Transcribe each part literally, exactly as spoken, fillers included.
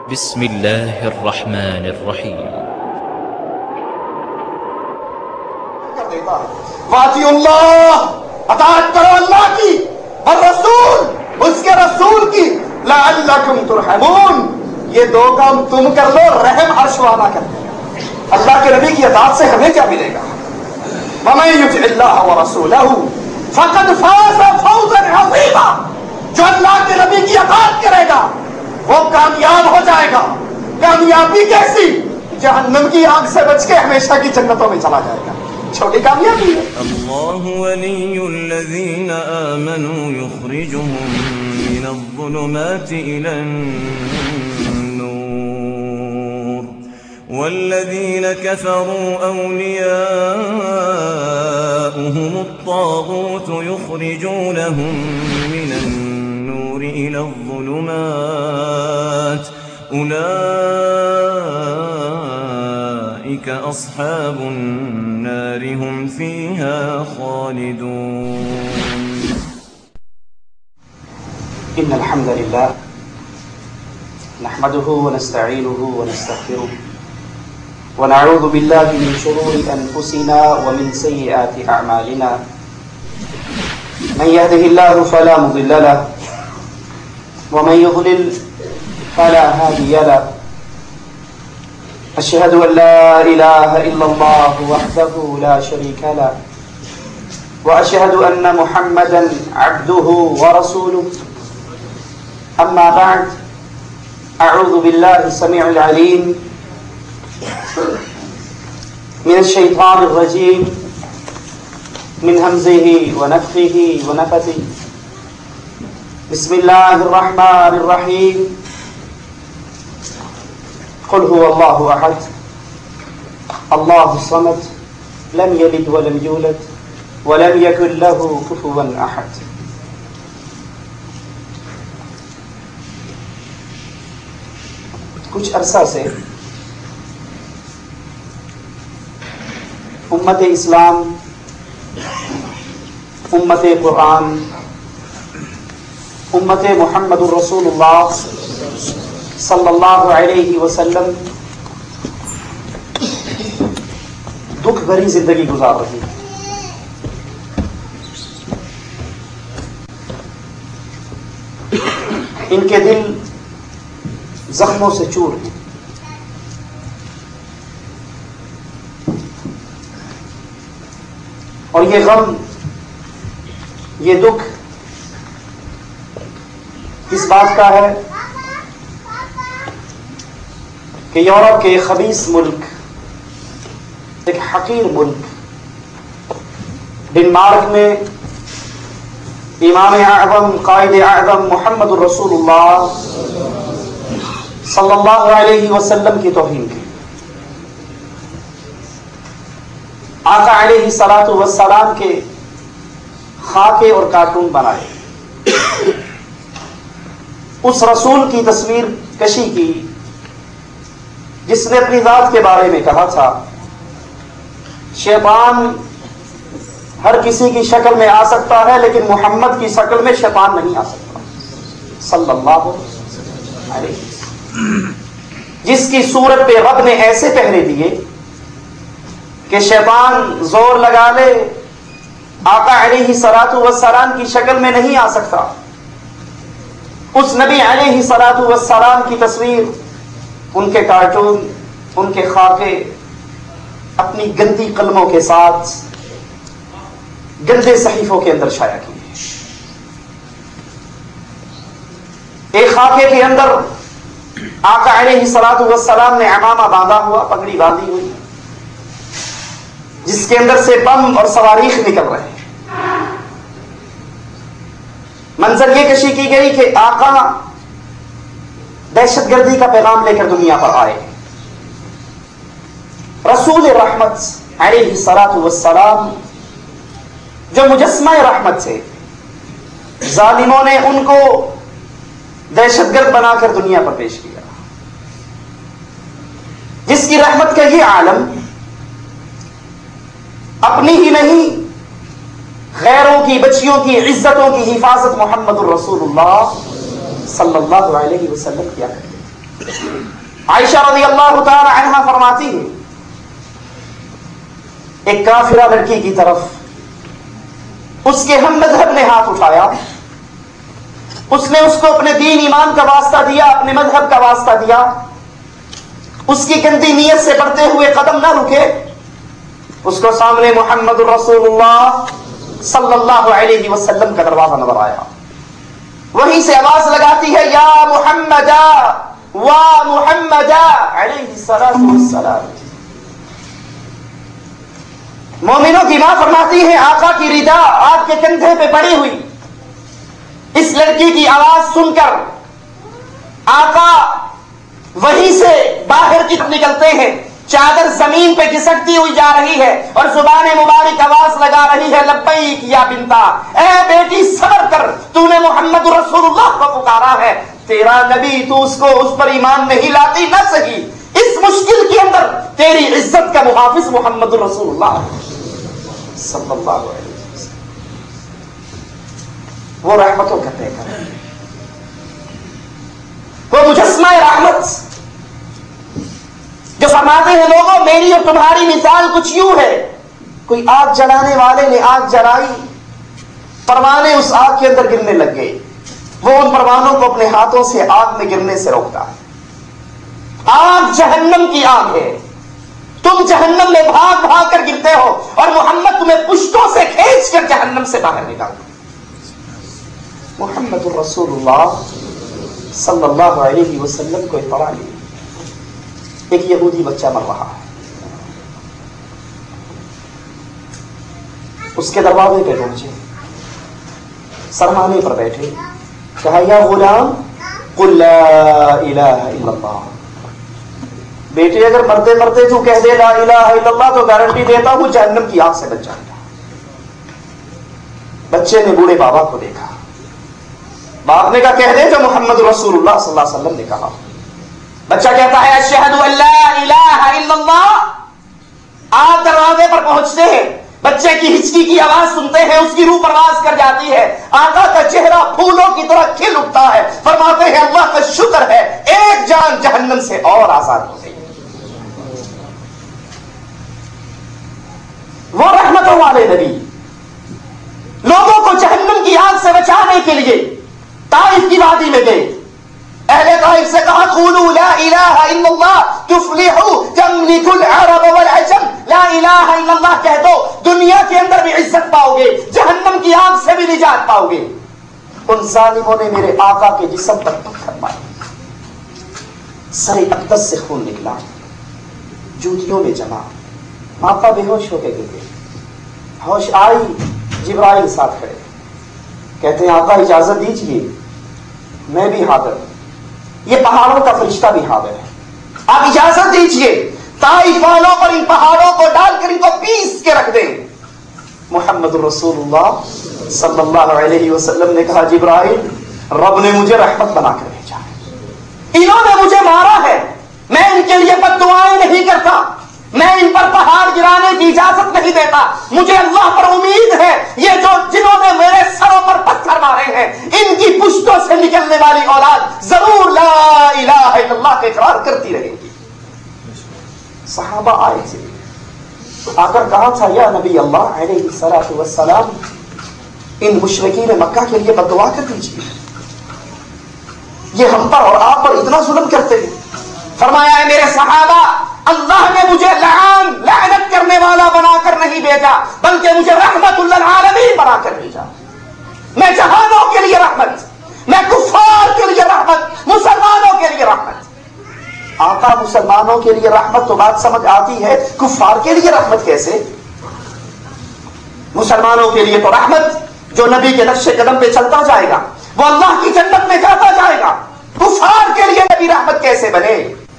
بسم الله الرحمن الرحيم. واطیع اللہ، اطاعت کرو اللہ کی اور رسول اس کے رسول کی، لعلکم ترحمون، یہ دو کام تم کر لو، رحم عرش والا کر دے گا۔ اللہ کے نبی کی اطاعت سے ہمیں کیا ملے گا؟ وَمَن يُطِعِ اللَّهَ وَرَسُولَهُ فَقَدْ فَازَ فَوْزًا عَظِيمًا، جو اللہ کے نبی کی اطاعت کرے گا وہ کامیاب ہو جائے گا۔ کامیابی کیسی؟ جہنم کی آگ سے بچ کے ہمیشہ کی جنتوں میں چلا جائے گا، چھوٹی کامیابی ہے۔ اللہ ولی الذین آمنوا یخرجهم من الظلمات الى النور والذین کفروا اولیاؤهم الطاغوت یخرجونهم من النور الى الظلمات أولئك أصحاب النار هم فيها خالدون۔ إن الحمد لله نحمده ونستعينه ونستغفره ونعوذ بالله من شرور أنفسنا ومن سيئات أعمالنا، من يهده الله فلا مضل له ومن يضلل فلا هادي له، أشهد أن لا إله إلا الله وحده لا شريك له، وأشهد أن محمدا عبده ورسوله، أما بعد، أعوذ بالله السميع العليم من الشيطان الرجيم، من همزه ونفخه ونفثه، بسم الله الرحمن الرحيم، قل هو الله احد الله الصمد لم يلد ولم يولد ولم يكن له كفوا احد۔ کچھ عرصہ سے امت اسلام، امت قرآن، امت محمد الرسول اللہ صلی اللہ علیہ وسلم دکھ بھری زندگی گزار رہی ہے۔ ان کے دل زخموں سے چور ہیں، اور یہ غم، یہ دکھ اس بات کا ہے کہ یورپ کے خبیث ملک، ایک حقیر ملک ڈنمارک میں امام اعظم قائد اعظم محمد الرسول اللہ صلی اللہ علیہ وسلم کی توہین کی، آقا علیہ الصلاۃ والسلام کے خاکے اور کارٹون بنائے، اس رسول کی تصویر کشی کی جس نے اپنی ذات کے بارے میں کہا تھا شیطان ہر کسی کی شکل میں آ سکتا ہے لیکن محمد کی شکل میں شیطان نہیں آ سکتا، صلی اللہ علیہ وسلم، جس کی صورت پہ رب نے ایسے پہرے دیے کہ شیطان زور لگا لے آقا علیہ الصلاۃ والسلام کی شکل میں نہیں آ سکتا۔ اس نبی علیہ الصلاۃ والسلام کی تصویر، ان کے کارٹون، ان کے خاکے اپنی گندی قلموں کے ساتھ گندے صحیفوں کے اندر شائع کیے۔ ایک خاکے کے اندر آقا علیہ الصلاۃ والسلام نے عمامہ باندھا ہوا، پگڑی باندھی ہوئی، جس کے اندر سے بم اور صواریخ نکل رہے ہیں۔ منظر یہ کشی کی گئی کہ آقا دہشت گردی کا پیغام لے کر دنیا پر آئے، رسول رحمت علیہ الصلاۃ والسلام جو مجسمہ رحمت تھے، ظالموں نے ان کو دہشت گرد بنا کر دنیا پر پیش کیا، جس کی رحمت کا یہ عالم اپنی ہی نہیں غیروں کی بچیوں کی عزتوں کی حفاظت محمد الرسول اللہ صلی اللہ علیہ وسلم کیا کرتے تھے۔ عائشہ رضی اللہ تعالی عنہا فرماتی ہے ایک کافرہ لڑکی کی طرف اس کے ہم مذہب نے ہاتھ اٹھایا، اس نے اس کو اپنے دین ایمان کا واسطہ دیا، اپنے مذہب کا واسطہ دیا، اس کی گندی نیت سے بڑھتے ہوئے قدم نہ رکے، اس کو سامنے محمد رسول اللہ صلی اللہ علیہ وسلم کا دروازہ نظر آیا، وہیں سے آواز لگاتی ہے یا محمد وا محمد علیہ الصلوۃ والسلام۔ مومنوں کی ماں فرماتی ہے آقا کی ردا آپ کے کندھے پہ پڑی ہوئی، اس لڑکی کی آواز سن کر آقا وہیں سے باہر کی طرف نکلتے ہیں، چادر زمین پہ کھسکتی ہوئی جا رہی ہے اور زبان مبارک آواز لگا رہی ہے لبیک یا بنتا، اے بیٹی صبر کر، تو نے محمد رسول اللہ کو پکارا ہے، تیرا نبی تو اس کو اس پر ایمان نہیں لاتی نہ صحیح، اس مشکل کے اندر تیری عزت کا محافظ محمد رسول اللہ صلی اللہ علیہ وسلم، وہ رحمتوں کا پیکر ہے، وہ مجسمہ رحمت جو فرماتے ہیں لوگوں میری اور تمہاری مثال کچھ یوں ہے، کوئی آگ جلانے والے نے آگ جلائی، پروانے اس آگ کے اندر گرنے لگ گئے، وہ ان پروانوں کو اپنے ہاتھوں سے آگ میں گرنے سے روکتا ہے۔ آگ جہنم کی آگ ہے، تم جہنم میں بھاگ بھاگ کر گرتے ہو اور محمد تمہیں پشتوں سے کھینچ کر جہنم سے باہر نکالتا۔ محمد الرسول اللہ صلی اللہ علیہ وسلم کو اطلاع لی ایک یہودی بچہ مر رہا ہے، اس کے دروازے پہ پہنچے، سرمانے پر بیٹھے، کہا یا غلام قل لا الہ الا اللہ، بیٹے اگر مرتے مرتے تو کہہ دے لا الہ الا اللہ تو گارنٹی دیتا ہوں جہنم کی آگ سے بچ جائے گا۔ بچے نے بوڑھے بابا کو دیکھا، باپ نے کہا کہہ دے جو محمد رسول اللہ صلی اللہ علیہ وسلم نے کہا۔ بچہ کہتا ہے اشہد ان لا الہ الا اللہ۔ آپ دروازے پر پہنچتے ہیں، بچے کی ہچکی کی آواز سنتے ہیں، اس کی روح پرواز کر جاتی ہے، آقا کا چہرہ پھولوں کی طرح کھل اٹھتا ہے، فرماتے ہیں اللہ کا شکر ہے ایک جان جہنم سے اور آزاد ہو گئی۔ وہ رحمتوں والے نبی لوگوں کو جہنم کی آگ سے بچانے کے لیے طائف کی وادی میں گئے، اہل طائف سے کہا قولوا لا الہ الا اللہ تفلحوا تملک العرب والعجم، لا الہ الا اللہ کہہ دو دنیا کے اندر بھی عزت پاؤ گے، جہنم کی آگ سے بھی نجات پاؤ گے۔ ان ظالموں نے میرے آقا کے جسم پر پتھر مارے، سر اقدس سے خون نکلا، جوتیوں میں جما، آقا بے ہوش ہو کے گر گئے، ہوش آئی، جبرائیل ساتھ کھڑے، کہتے ہیں آقا اجازت دیجیے میں بھی حاضر ہوں، یہ پہاڑوں کا فرشتہ بھی حاضر ہے، آپ اجازت دیجیے طائف والوں پر ان پہاڑوں کو ڈال کر ان کو پیس کے رکھ دیں۔ محمد رسول اللہ صلی اللہ علیہ وسلم نے کہا جبرائیل رب نے مجھے رحمت بنا کر بھیجا ہے، انہوں نے مجھے مارا ہے، میں ان کے لیے بد دعائیں نہیں کرتا، میں ان پر پہاڑ گرانے کی اجازت نہیں دیتا، مجھے اللہ پر امید ہے یہ جو جنہوں نے میرے سروں پر پتھر مارے ہیں ان کی پشتوں سے نکلنے والی اولاد ضرور لا الہ الا اللہ کا اقرار کرتی رہے گی۔ صحابہ آئے تھے، آ کر کہا تھا یا نبی اللہ علیہ الصلوۃ والسلام ان مشرکین مکہ کے لیے بد دعا کر دیجیے، یہ ہم پر اور آپ پر اتنا ظلم کرتے ہیں۔ فرمایا ہے میرے صحابہ اللہ نے مجھے لعان لعنت کرنے والا بنا کر نہیں بھیجا بلکہ مجھے رحمت للعالمین بنا کر بھیجا، میں جہانوں کے لیے رحمت، میں کفار کے لیے رحمت، مسلمانوں کے لیے رحمت۔ آقا مسلمانوں کے لیے رحمت تو بات سمجھ آتی ہے، کفار کے لیے رحمت کیسے؟ مسلمانوں کے لیے تو رحمت جو نبی کے نقش قدم پہ چلتا جائے گا وہ اللہ کی جنت میں جاتا جائے گا، کفار کے لیے نبی رحمت کیسے بنے؟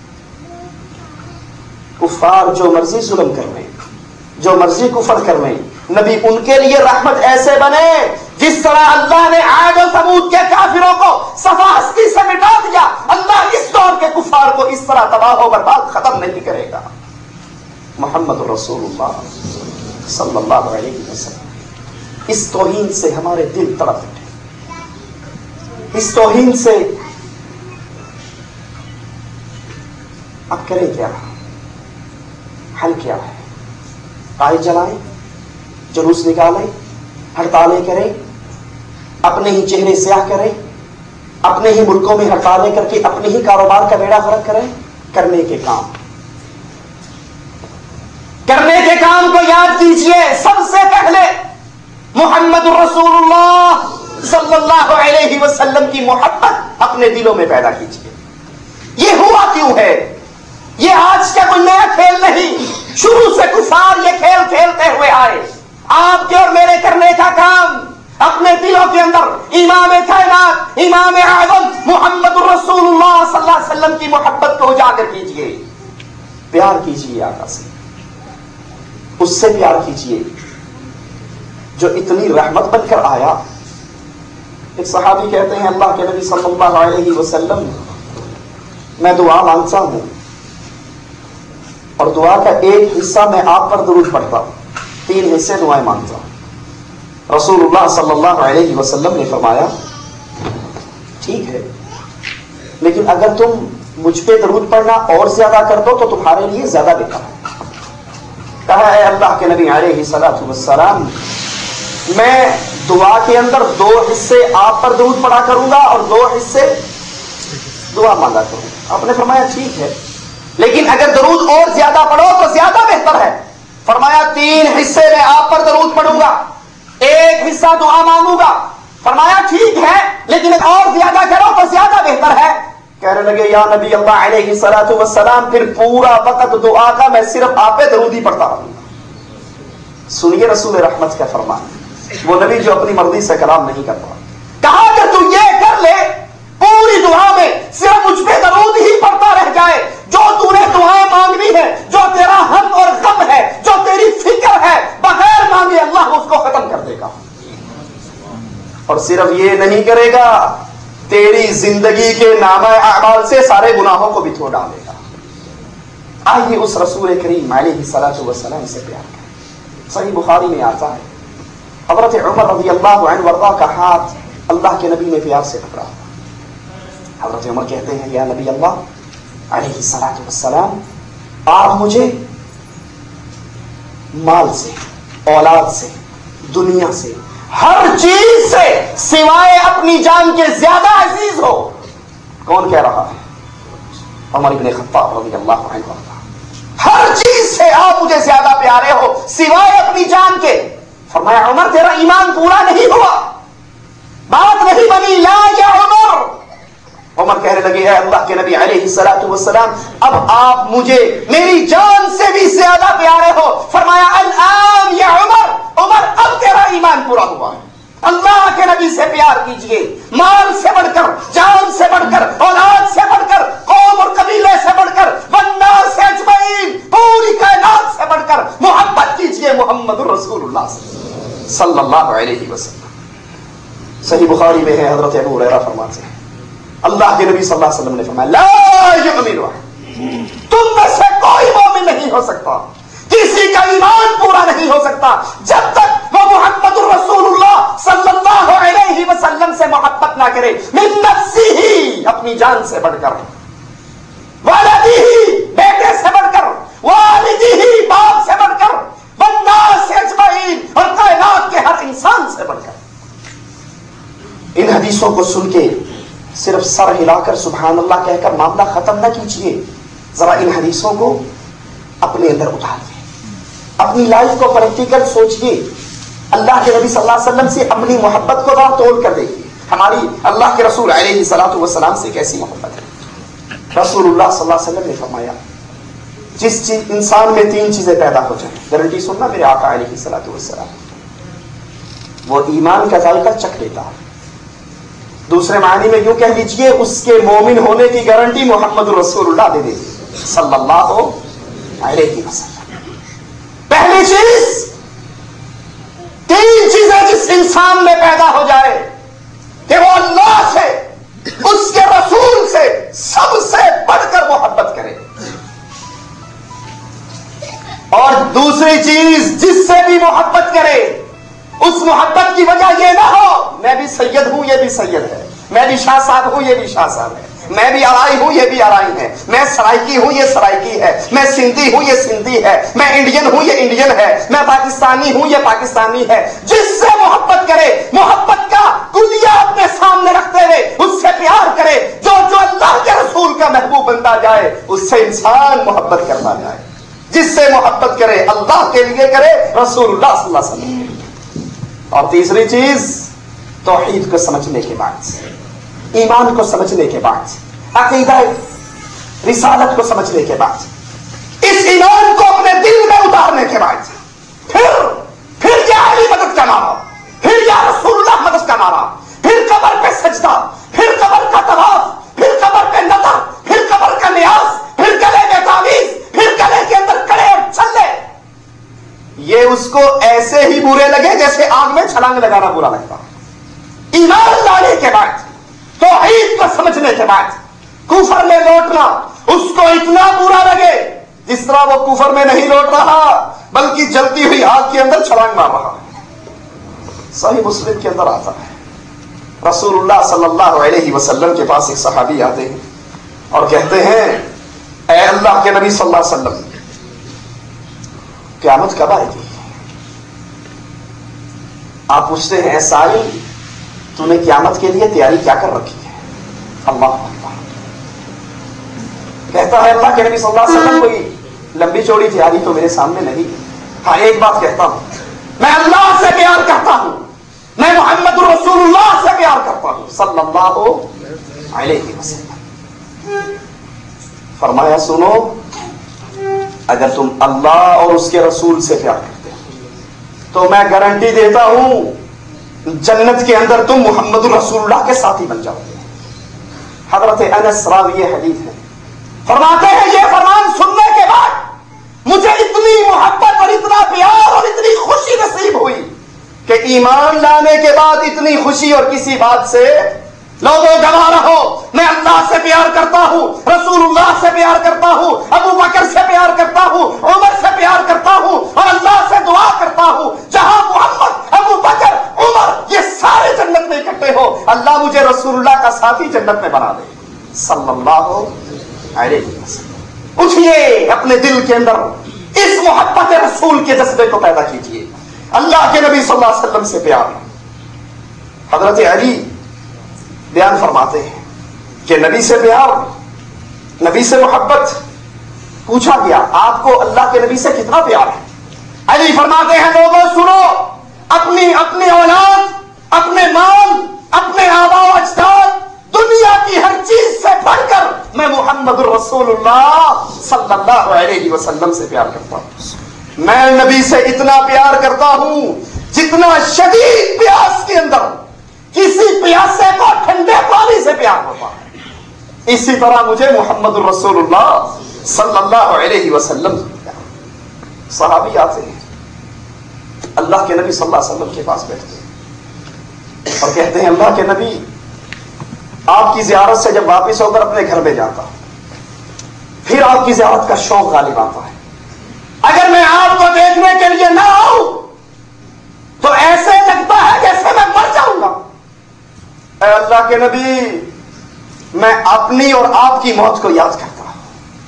کفار جو مرضی ظلم کر لیں، جو مرضی کفر کر لیں، نبی ان کے لیے رحمت ایسے بنے جس طرح اللہ نے عاد و ثمود کے کافروں کو صفاستی سے مٹا دیا، اللہ اس دور کے کفار کو اس طرح تباہ و برباد ختم نہیں کرے گا۔ محمد رسول اللہ صلی اللہ علیہ وسلم اس توہین سے ہمارے دل تڑپ اٹھے، اس توہین سے اب کریں کیا؟ حل کیا ہے؟ قائد جلائیں، جلوس نکالیں، ہڑتالیں کریں، اپنے ہی چہرے سیاہ کریں، اپنے ہی ملکوں میں ہڑتالیں کر کے اپنے ہی کاروبار کا بیڑا غرق کریں؟ کرنے کے کام کرنے کے کام کو یاد کیجئے. سب سے پہلے محمد رسول اللہ صلی اللہ علیہ وسلم کی محبت اپنے دلوں میں پیدا کیجئے. یہ ہوا کیوں ہے؟ یہ آج کا کوئی نیا کھیل نہیں، شروع سے کفار یہ کھیل کھیلتے ہوئے آئے. آپ کے اور میرے کرنے کا کام اپنے دلوں کے اندر امام کائنات، امام اعظم محمد رسول اللہ صلی اللہ علیہ وسلم کی محبت کو اجاگر کیجئے. پیار کیجئے آقا سے، اس سے پیار کیجئے جو اتنی رحمت بن کر آیا. ایک صحابی کہتے ہیں اللہ کے نبی صلی اللہ علیہ وسلم میں دعا مانگتا ہوں اور دعا کا ایک حصہ میں آپ پر درود پڑھتا ہوں، تین حصے دعائیں مانگتا ہوں. رسول اللہ صلی اللہ علیہ وسلم نے فرمایا ٹھیک ہے، لیکن اگر تم مجھ پہ درود پڑھنا اور زیادہ کر دو تو تمہارے لیے زیادہ بہتر ہے. کہا ہے اللہ کے نبی علیہ الصلوۃ والسلام میں دعا کے اندر دو حصے آپ پر درود پڑھا کروں گا اور دو حصے دعا مانگا کروں گا. آپ نے فرمایا ٹھیک ہے، لیکن اگر درود اور زیادہ پڑھو تو زیادہ بہتر ہے. فرمایا تین حصے میں آپ پر درود پڑھوں گا، ایک حصہ دعا مانگوں گا. فرمایا ٹھیک ہے، لیکن اور زیادہ کرو تو زیادہ بہتر ہے. کہنے لگے یا نبی اللہ علیہ الصلوۃ والسلام پھر پورا وقت دعا کا میں صرف آپ پہ درود ہی پڑھتا رہوں گا. سنیے رسول رحمت کا فرمان، وہ نبی جو اپنی مرضی سے کلام نہیں کرتا. کہا اگر تو یہ کر لے پوری دعا میں صرف مجھ پہ درود ہی پڑھتا رہ جائے، جو تو نے دعا مانگنی ہے، جو تیرا ہم اور غم ہے، جو تیری فکر ہے، بغیر مانگے اللہ اس کو ختم کر دے گا. اور صرف یہ نہیں کرے گا، تیری زندگی کے نامہ اعمال سے سارے گناہوں کو بھی دھو ڈالے گا. آئیے اس رسول کریم علیہ الصلوۃ والسلام سے پیار کریں. صحیح بخاری میں آتا ہے حضرت عمر رضی اللہ عنہ وارضاہ کا ہاتھ اللہ کے نبی نے پیار سے پکڑا. حضرت عمر کہتے ہیں یا نبی اللہ علیہ الصلوۃ والسلام آپ مجھے مال سے، اولاد سے، دنیا سے، ہر چیز سے سوائے اپنی جان کے زیادہ عزیز ہو. کون کہہ رہا ہے؟ عمر بن خطاب رضی اللہ عنہ. ہر چیز سے آپ مجھے زیادہ پیارے ہو سوائے اپنی جان کے. فرمایا عمر تیرا ایمان پورا نہیں ہوا، بات نہیں بنی. لا یا عمر. عمر کہنے لگے ہے اللہ کے نبی علیہ الصلوۃ والسلام اب آپ مجھے میری جان سے بھی زیادہ پیارے ہو. فرمایا الآن یا عمر، عمر اب تیرا ایمان پورا ہوا ہے. اللہ کے نبی سے پیار کیجئے، مال سے بڑھ کر، جان سے بڑھ کر، اولاد سے بڑھ کر، قوم اور قبیلے سے بڑھ کر، والناس اجمعین پوری کائنات سے بڑھ کر محبت کیجئے محمد رسول اللہ صلی اللہ علیہ وسلم. صحیح بخاری میں ہے حضرت ابو ہریرہ فرماتے ہیں اللہ کے نبی صلی اللہ علیہ وسلم نے فرمایا لا یؤمن، تم میں سے کوئی مومن نہیں ہو سکتا، کسی کا ایمان پورا نہیں ہو سکتا جب تک وہ محمد رسول اللہ صلی اللہ علیہ وسلم سے محبت نہ کرے. من نفسہ، اپنی جان سے بڑھ کر، والدہ، بیٹے سے بڑھ کر، والدہ، باپ سے بڑھ کر، والناس اجمعین، اور کائنات کے ہر انسان سے بڑھ کر. ان حدیثوں کو سن کے صرف سر ہلا کر سبحان اللہ کہہ کر معاملہ ختم نہ کیجیے. ذرا ان حدیثوں کو اپنے اندر اتاریے، اپنی لائف کو پریکٹیکل سوچیے. اللہ کے نبی صلی اللہ علیہ وسلم سے اپنی محبت کو ذرا تول کر دیکھیے. ہماری اللہ کے رسول علیہ الصلوۃ والسلام سے کیسی محبت ہے. رسول اللہ صلی اللہ علیہ وسلم نے فرمایا جس چیز انسان میں تین چیزیں پیدا ہو جائیں، گارنٹی سننا میرے آقا علیہ الصلوۃ والسلام، وہ ایمان کا ذائقہ چکھ لیتا ہے. دوسرے معنی میں یوں کہہ لیجئے اس کے مومن ہونے کی گارنٹی محمد رسول اللہ دے دیجیے صلی اللہ علیہ وسلم. پہلی چیز، تین چیزیں جس انسان میں پیدا ہو جائے کہ وہ اللہ سے، اس کے رسول سے سب سے بڑھ کر محبت کرے. اور دوسری چیز جس سے بھی محبت کرے اس محبت کی وجہ یہ نہ ہو میں بھی سید ہوں یہ بھی سید ہے، میں بھی شاہ صاحب ہوں یہ بھی شاہ صاحب ہے، میں بھی آرائی ہوں یہ بھی آرائی ہے، میں سرائکی ہوں یہ سرائکی ہے، میں سندھی ہوں یہ سندھی ہے، میں انڈین ہوں یہ انڈین ہے، میں پاکستانی ہوں یہ پاکستانی ہے۔ جس سے محبت کرے، محبت کا کلیہ اپنے سامنے رکھتے ہوئے اس سے پیار کرے۔ جو جو اللہ کے رسول کا محبوب بنتا جائے اس سے انسان محبت کرتا جائے۔ جس سے محبت کرے اللہ کے لیے کرے، رسول اللہ صلی اللہ علیہ وسلم کے لیے۔ اور تیسری چیز توحید کو سمجھنے کے بعد، ایمان کو سمجھنے کے بعد، عقیدہ رسالت کو سمجھنے کے بعد، اس ایمان کو اپنے دل میں اتارنے کے بعد، پھر پھر یا علی مدد کا نعرہ، پھر یا رسول اللہ مدد کا نعرہ، پھر قبر پہ سجدہ، پھر قبر کا طواف، پھر قبر پہ نظر، پھر قبر کا نیاز، پھر گلے میں تعویذ، پھر گلے کے اندر کڑے اور چھلے۔ یہ اس کو ایسے ہی برے لگے جیسے آگ میں چھلانگ لگانا برا لگتا۔ ایمان لانے کے بعد، توحید کو سمجھنے کے بعد کفر میں لوٹنا اس کو اتنا برا لگے جس طرح وہ کفر میں نہیں لوٹ رہا بلکہ جلتی ہوئی آگ کے اندر چھلانگ مار رہا ہے۔ صحیح مسلم کے اندر آتا ہے، رسول اللہ صلی اللہ علیہ وسلم کے پاس ایک صحابی آتے ہیں اور کہتے ہیں اے اللہ کے نبی صلی اللہ علیہ وسلم، قیامت کب آئے گی؟ آپ پوچھتے ہیں اے سائل، تو نے قیامت کے لیے تیاری کیا کر رکھی ہے؟ اللہ اکبر۔ کہتا ہے اللہ کے نبی صلی اللہ علیہ وسلم، کوئی لمبی چوڑی تیاری تو میرے سامنے نہیں۔ ہاں ایک بات کہتا ہوں، میں اللہ سے پیار کرتا ہوں، میں محمد رسول اللہ سے پیار کرتا ہوں صلی اللہ علیہ وسلم۔ فرمایا سنو، اگر تم اللہ اور اس کے رسول سے پیار کرتے ہو تو میں گارنٹی دیتا ہوں جنت کے اندر تم محمد رسول اللہ کے ساتھی بن جاؤ گے۔ حضرت انس راوی حدیث ہے، فرماتے ہیں یہ فرمان سننے کے بعد مجھے اتنی محبت اور اتنا پیار اور اتنی خوشی نصیب ہوئی کہ ایمان لانے کے بعد اتنی خوشی اور کسی بات سے لوگوں گواہ رہو، میں اللہ سے پیار کرتا ہوں، رسول اللہ سے پیار کرتا ہوں، ابو بکر سے پیار کرتا ہوں، عمر سے پیار کرتا ہوں اور اللہ سے دعا کرتا ہوں جہاں محمد، ابو بکر، عمر یہ سارے جنت میں اکٹھے ہو، اللہ مجھے رسول اللہ کا ساتھی جنت میں بنا دے صلی اللہ علیہ وسلم۔ اٹھیے اپنے دل کے اندر اس محبت رسول کے جذبے کو پیدا کیجیے، اللہ کے نبی صلی اللہ علیہ وسلم سے پیار۔ حضرت علی بیان فرماتے ہیں کہ نبی سے پیار، نبی سے محبت، پوچھا گیا آپ کو اللہ کے نبی سے کتنا پیار ہے؟ علی فرماتے ہیں لوگوں سنو، اپنی اپنی اولاد، اپنے مال، اپنے آبا و اجداد، دنیا کی ہر چیز سے بڑھ کر میں محمد رسول اللہ صلی اللہ علیہ وسلم سے پیار کرتا ہوں۔ میں نبی سے اتنا پیار کرتا ہوں جتنا شدید پیاس کے اندر کسی پیاسے کو ٹھنڈے پانی سے پیار ہوتا ہے، اسی طرح مجھے محمد رسول اللہ صلی اللہ علیہ وسلم سے پیار۔ صحابی آتے ہیں اللہ کے نبی صلی اللہ علیہ وسلم کے پاس بیٹھتے ہیں اور کہتے ہیں اللہ کے نبی، آپ کی زیارت سے جب واپس ہو کر اپنے گھر میں جاتا ہوں پھر آپ کی زیارت کا شوق غالب آتا ہے، اگر میں آپ کو دیکھنے کے لیے نہ آؤں تو ایسے لگتا ہے جیسے میں مر جاؤں گا۔ اے اللہ کے نبی، میں اپنی اور آپ کی موت کو یاد کرتا ہوں۔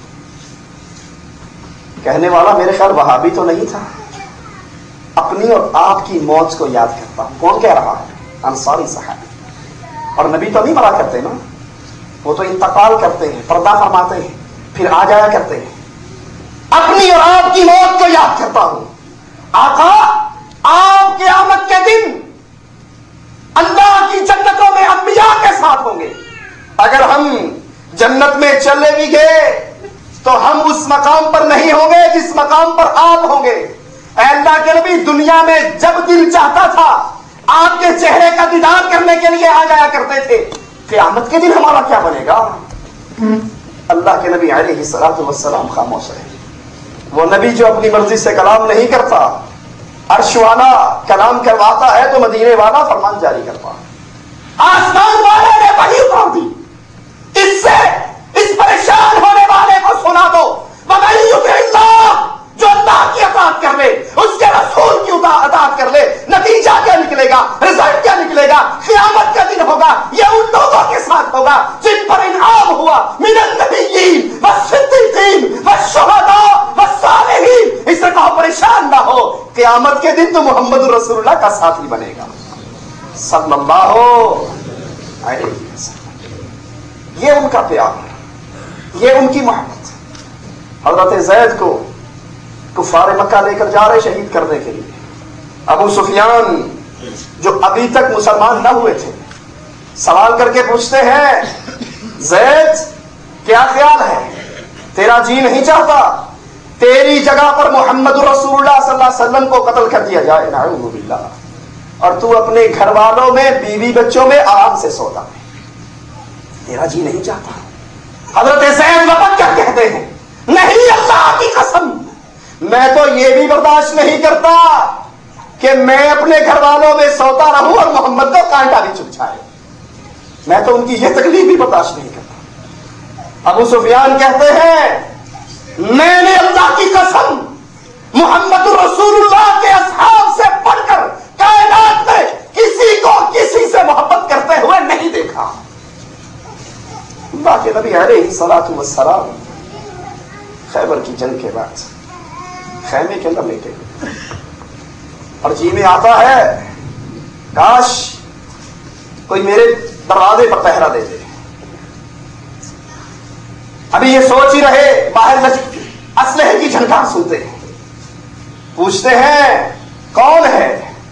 کہنے والا میرے خیال وہابی تو نہیں تھا، اپنی اور آپ کی موت کو یاد کرتا ہوں۔ کون کہہ رہا ہے؟ انصاری صحابی۔ اور نبی تو نہیں مرا کرتے نا، وہ تو انتقال کرتے ہیں، پردہ فرماتے ہیں، پھر آ جایا کرتے ہیں۔ اپنی اور آپ کی موت کو یاد کرتا ہوں۔ آقا، آپ قیامت کے دن اللہ کی جنتوں میں انبیاء کے ساتھ ہوں گے، اگر ہم جنت میں چلے بھی گئے تو ہم اس مقام پر نہیں ہوں گے جس مقام پر آپ ہوں گے۔ اے اللہ کے نبی، دنیا میں جب دل چاہتا تھا آپ کے چہرے کا دیدار کرنے کے لیے آ جایا کرتے تھے، قیامت کے دن ہمارا کیا بنے گا؟ اللہ کے نبی علیہ الصلوۃ والسلام خاموش رہے۔ وہ نبی جو اپنی مرضی سے کلام نہیں کرتا، عرش والا کلام کرواتا ہے تو مدینے والا فرمان جاری کرتا ہے۔ آسمان والے نے وحی اتار دی، اس سے اس پریشان ہونے والے کو سنا دو، وَمَن يُطِعِ اللَّهَ، جو اللہ کی اطاعت کر لے، اس کے رسول کی اطاعت کر لے، نتیجہ کیا نکلے گا؟ رزلٹ کیا نکلے گا؟ قیامت کا دن ہوگا، یہ ان لوگوں کے ساتھ ہوگا جن پر انعام قیامت کے دن تو محمد رسول اللہ کا ساتھی بنے گا صلی اللہ علیہ وسلم. یہ ان کا پیار، یہ ان کی محبت. حضرت زید کو کفار مکہ لے کر جا رہے شہید کرنے کے لیے. ابو سفیان جو ابھی تک مسلمان نہ ہوئے تھے سوال کر کے پوچھتے ہیں زید کیا خیال ہے، تیرا جی نہیں چاہتا تیری جگہ پر محمد رسول اللہ صلی اللہ علیہ وسلم کو قتل کر دیا جائے، نعوذ باللہ، اور تو اپنے گھر والوں میں بیوی بچوں میں آرام سے سوتا ہے، تیرا جی نہیں چاہتا؟ حضرت زید لپٹ کر کہتے ہیں نہیں اللہ کی قسم، میں تو یہ بھی برداشت نہیں کرتا کہ میں اپنے گھر والوں میں سوتا رہوں اور محمد کو کانٹا بھی چبھ جائے، میں تو ان کی یہ تکلیف بھی برداشت نہیں کرتا. ابو سفیان کہتے ہیں میں نے اللہ کی قسم محمد رسول اللہ کے اصحاب سے پڑھ کر کائنات میں کسی کو کسی سے محبت کرتے ہوئے نہیں دیکھا. اللہ کے نبی علیہ الصلوۃ والسلام خیبر کی جنگ کے بعد خیمے کے اندر لیٹے اور جی میں آتا ہے کاش کوئی میرے دروازے پر پہرا دے دے. ابھی یہ سوچ ہی رہے باہر اسلحے کی جھنکار سنتے ہیں، پوچھتے ہیں کون ہے؟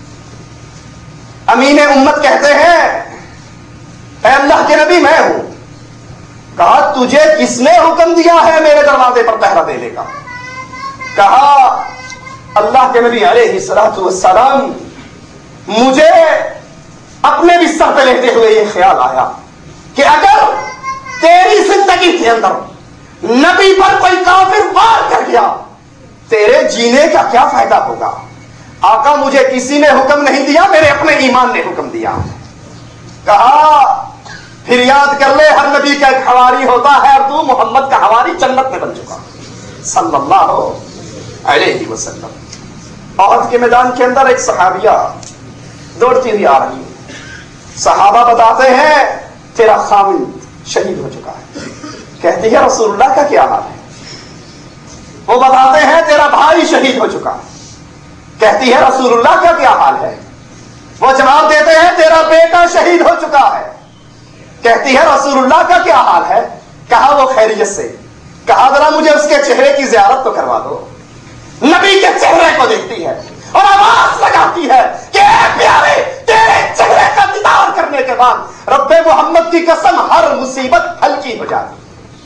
امین امت کہتے ہیں اے اللہ کے نبی میں ہوں. کہا تجھے کس نے حکم دیا ہے میرے دروازے پر پہرا دینے کا؟ کہا اللہ کے نبی علیہ الصلوۃ والسلام مجھے اپنے بستر پہ لیٹے ہوئے یہ خیال آیا کہ اگر تیری زندگی کے اندر نبی پر کوئی کافر وار کر گیا تیرے جینے کا کیا فائدہ ہوگا؟ آقا مجھے کسی نے حکم نہیں دیا، میرے اپنے ایمان نے حکم دیا. کہا پھر یاد کر لے ہر نبی کا ایک حواری ہوتا ہے اور تو محمد کا حواری جنت میں بن چکا صلی اللہ علیہ وسلم. احد کے میدان کے اندر ایک صحابیہ دوڑتی ہوئی آ رہی ہے. صحابہ بتاتے ہیں تیرا خاوند شہید ہو چکا ہے. کہتی ہے رسول اللہ کا کیا حال ہے؟ وہ بتاتے ہیں تیرا بھائی شہید ہو چکا ہے. کہتی ہے رسول اللہ کا کیا حال ہے؟ وہ جواب دیتے ہیں تیرا بیٹا شہید ہو چکا ہے. کہتی ہے رسول اللہ کا کیا حال ہے؟ کہا وہ خیریت سے. کہا ذرا مجھے اس کے چہرے کی زیارت تو کروا دو. نبی کے چہرے کو دیکھتی ہے اور آواز لگاتی ہے کہ اے پیارے تیرے چہرے کا دیدار کرنے کے بعد رب محمد کی قسم ہر مصیبت ہلکی ہو جاتی.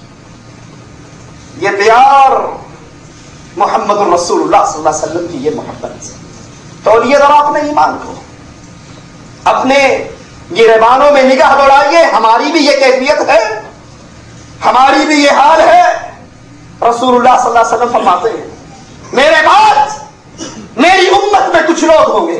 یہ پیار محمد رسول اللہ صلی اللہ علیہ وسلم کی یہ محبت. تو یہ ذرا اپنے ایمان کو اپنے گریبانوں میں نگاہ دوڑائیے. ہماری بھی یہ کیفیت ہے، ہماری بھی یہ حال ہے. رسول اللہ صلی اللہ علیہ وسلم فرماتے ہیں میرے بعد میری امت میں کچھ لوگ ہوں گے،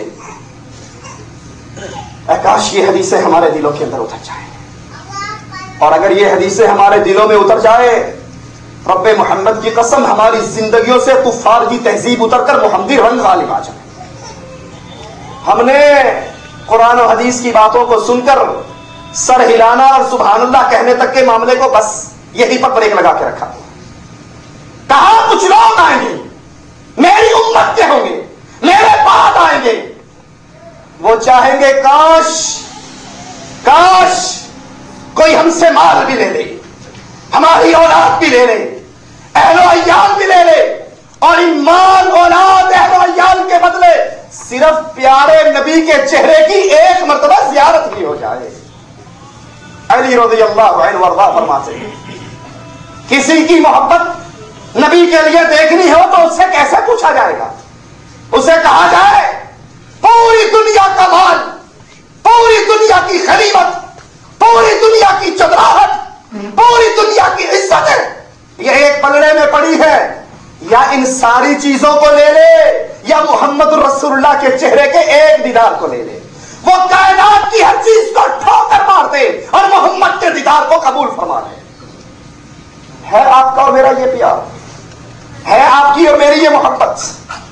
اے کاش یہ حدیثیں ہمارے دلوں کے اندر اتر جائیں. اور اگر یہ حدیثیں ہمارے دلوں میں اتر جائے رب محمد کی قسم ہماری زندگیوں سے کفار کی تہذیب اتر کر محمدی رنگ غالب آ جائے. ہم نے قرآن و حدیث کی باتوں کو سن کر سر ہلانا اور سبحان اللہ کہنے تک کے معاملے کو بس یہی پر بریک لگا کے رکھا. کہاں کچھ لوگ آئیں گے میری امت کے ہوں گے، میرے بعد آئیں گے، وہ چاہیں گے کاش کاش کوئی ہم سے مال بھی لے لے، ہماری اولاد بھی لے لے، اہل و عیال بھی لے لے، اور ایمان اولاد اہل و عیال کے بدلے صرف پیارے نبی کے چہرے کی ایک مرتبہ زیارت بھی ہو جائے. علی رضی اللہ عنہ وارضاہ فرماتے ہیں کسی کی محبت نبی کے لیے دیکھنی ہو تو اس سے کیسے پوچھا جائے گا؟ اسے کہا جائے پوری دنیا کا مال، پوری دنیا کی غنیمت، پوری دنیا کی چدراہٹ، پوری دنیا کی عزتیں یہ ایک پلڑے میں پڑی ہے، یا ان ساری چیزوں کو لے لے یا محمد رسول اللہ کے چہرے کے ایک دیدار کو لے لے. وہ کائنات کی ہر چیز کو ٹھوکر مار دے اور محمد کے دیدار کو قبول فرما لے. ہے آپ کا اور میرا یہ پیار، ہے آپ کی اور میری یہ محبت.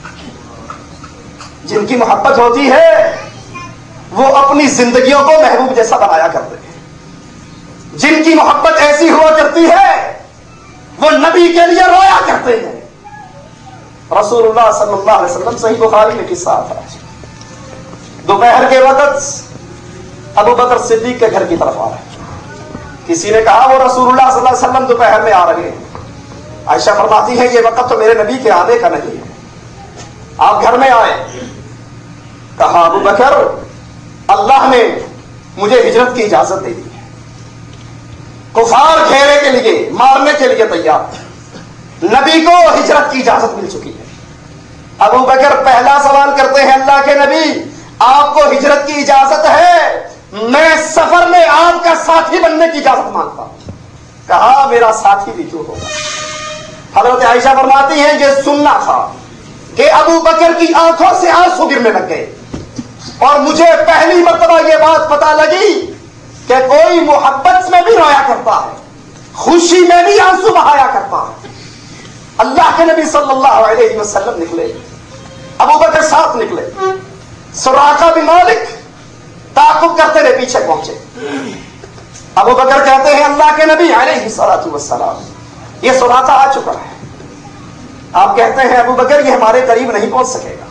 جن کی محبت ہوتی ہے وہ اپنی زندگیوں کو محبوب جیسا بنایا کرتے ہیں. جن کی محبت ایسی ہوا کرتی ہے وہ نبی کے لیے رویا کرتے ہیں. رسول اللہ صلی اللہ علیہ وسلم صحیح بخاری میں قصہ آتا ہے، دوپہر کے وقت ابو بکر صدیق کے گھر کی طرف آ رہے ہیں. کسی نے کہا وہ رسول اللہ صلی اللہ علیہ وسلم دوپہر میں آ رہے ہیں. عائشہ فرماتی ہے یہ وقت تو میرے نبی کے آنے کا نہیں ہے، آپ گھر میں آئے. کہا ابو بکر اللہ نے مجھے ہجرت کی اجازت دے دی ہے، کفار گھیرے کے لیے مارنے کے لیے تیار، نبی کو ہجرت کی اجازت مل چکی ہے. ابو بکر پہلا سوال کرتے ہیں اللہ کے نبی آپ کو ہجرت کی اجازت ہے، میں سفر میں آپ کا ساتھی بننے کی اجازت مانگتا ہوں. کہا میرا ساتھی بھی کیوں ہوگا. حضرت عائشہ فرماتی ہیں یہ سننا تھا کہ ابو بکر کی آنکھوں سے آنسو گرنے لگ گئے، اور مجھے پہلی مرتبہ یہ بات پتا لگی کہ کوئی محبت میں بھی رویا کرتا ہے، خوشی میں بھی آنسو بہایا کرتا ہے. اللہ کے نبی صلی اللہ علیہ وسلم نکلے، ابو بکر ساتھ نکلے، سراقہ بن مالک تعاقب کرتے رہے پیچھے پہنچے. ابو بکر کہتے ہیں اللہ کے نبی علیہ الصلوۃ والسلام یہ سراقہ آ چکا ہے. آپ کہتے ہیں ابو بکر یہ ہمارے قریب نہیں پہنچ سکے گا.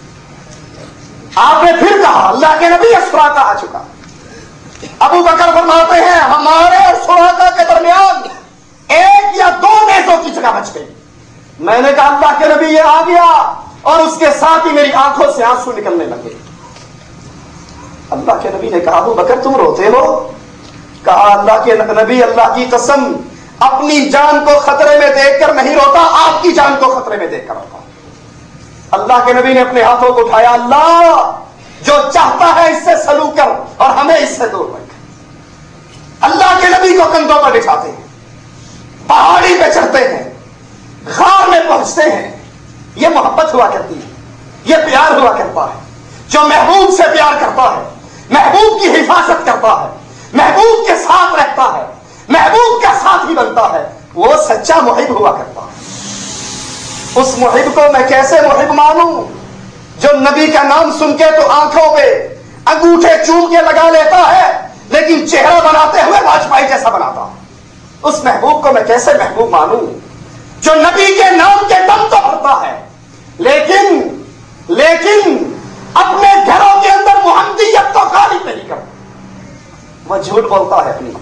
آپ نے پھر کہا اللہ کے نبی یہ سراقہ آ چکا. ابو بکر فرماتے ہیں ہمارے اور سراقہ کے درمیان ایک یا دو نیزوں کی جگہ بچ گئی. میں نے کہا اللہ کے نبی یہ آ گیا، اور اس کے ساتھ ہی میری آنکھوں سے آنسو نکلنے لگے. اللہ کے نبی نے کہا ابو بکر تم روتے ہو؟ کہا اللہ کے نبی اللہ کی قسم اپنی جان کو خطرے میں دیکھ کر نہیں روتا، آپ کی جان کو خطرے میں دیکھ کر روتا. اللہ کے نبی نے اپنے ہاتھوں کو اٹھایا اللہ جو چاہتا ہے اس سے سلوک کر اور ہمیں اس سے دور رکھ. اللہ کے نبی کو کندھوں پر بٹھاتے ہیں، پہاڑی پہ چڑھتے ہیں، غار میں پہنچتے ہیں. یہ محبت ہوا کرتی ہے، یہ پیار ہوا کرتا ہے. جو محبوب سے پیار کرتا ہے، محبوب کی حفاظت کرتا ہے، محبوب کے ساتھ رہتا ہے، محبوب کا ساتھ ہی بنتا ہے، وہ سچا محب ہوا کرتا ہے. اس محب کو میں کیسے محب مانوں جو نبی کا نام سن کے تو آنکھوں پہ انگوٹھے چوم کے لگا لیتا ہے لیکن چہرہ بناتے ہوئے واجپئی جیسا بناتا ہے. اس محبوب کو میں کیسے محبوب مانوں جو نبی کے نام کے دم تو بھرتا ہے لیکن لیکن اپنے گھروں کے اندر محمدیت تو غالب نہیں کرتا. وہ جھوٹ بولتا ہے اپنی.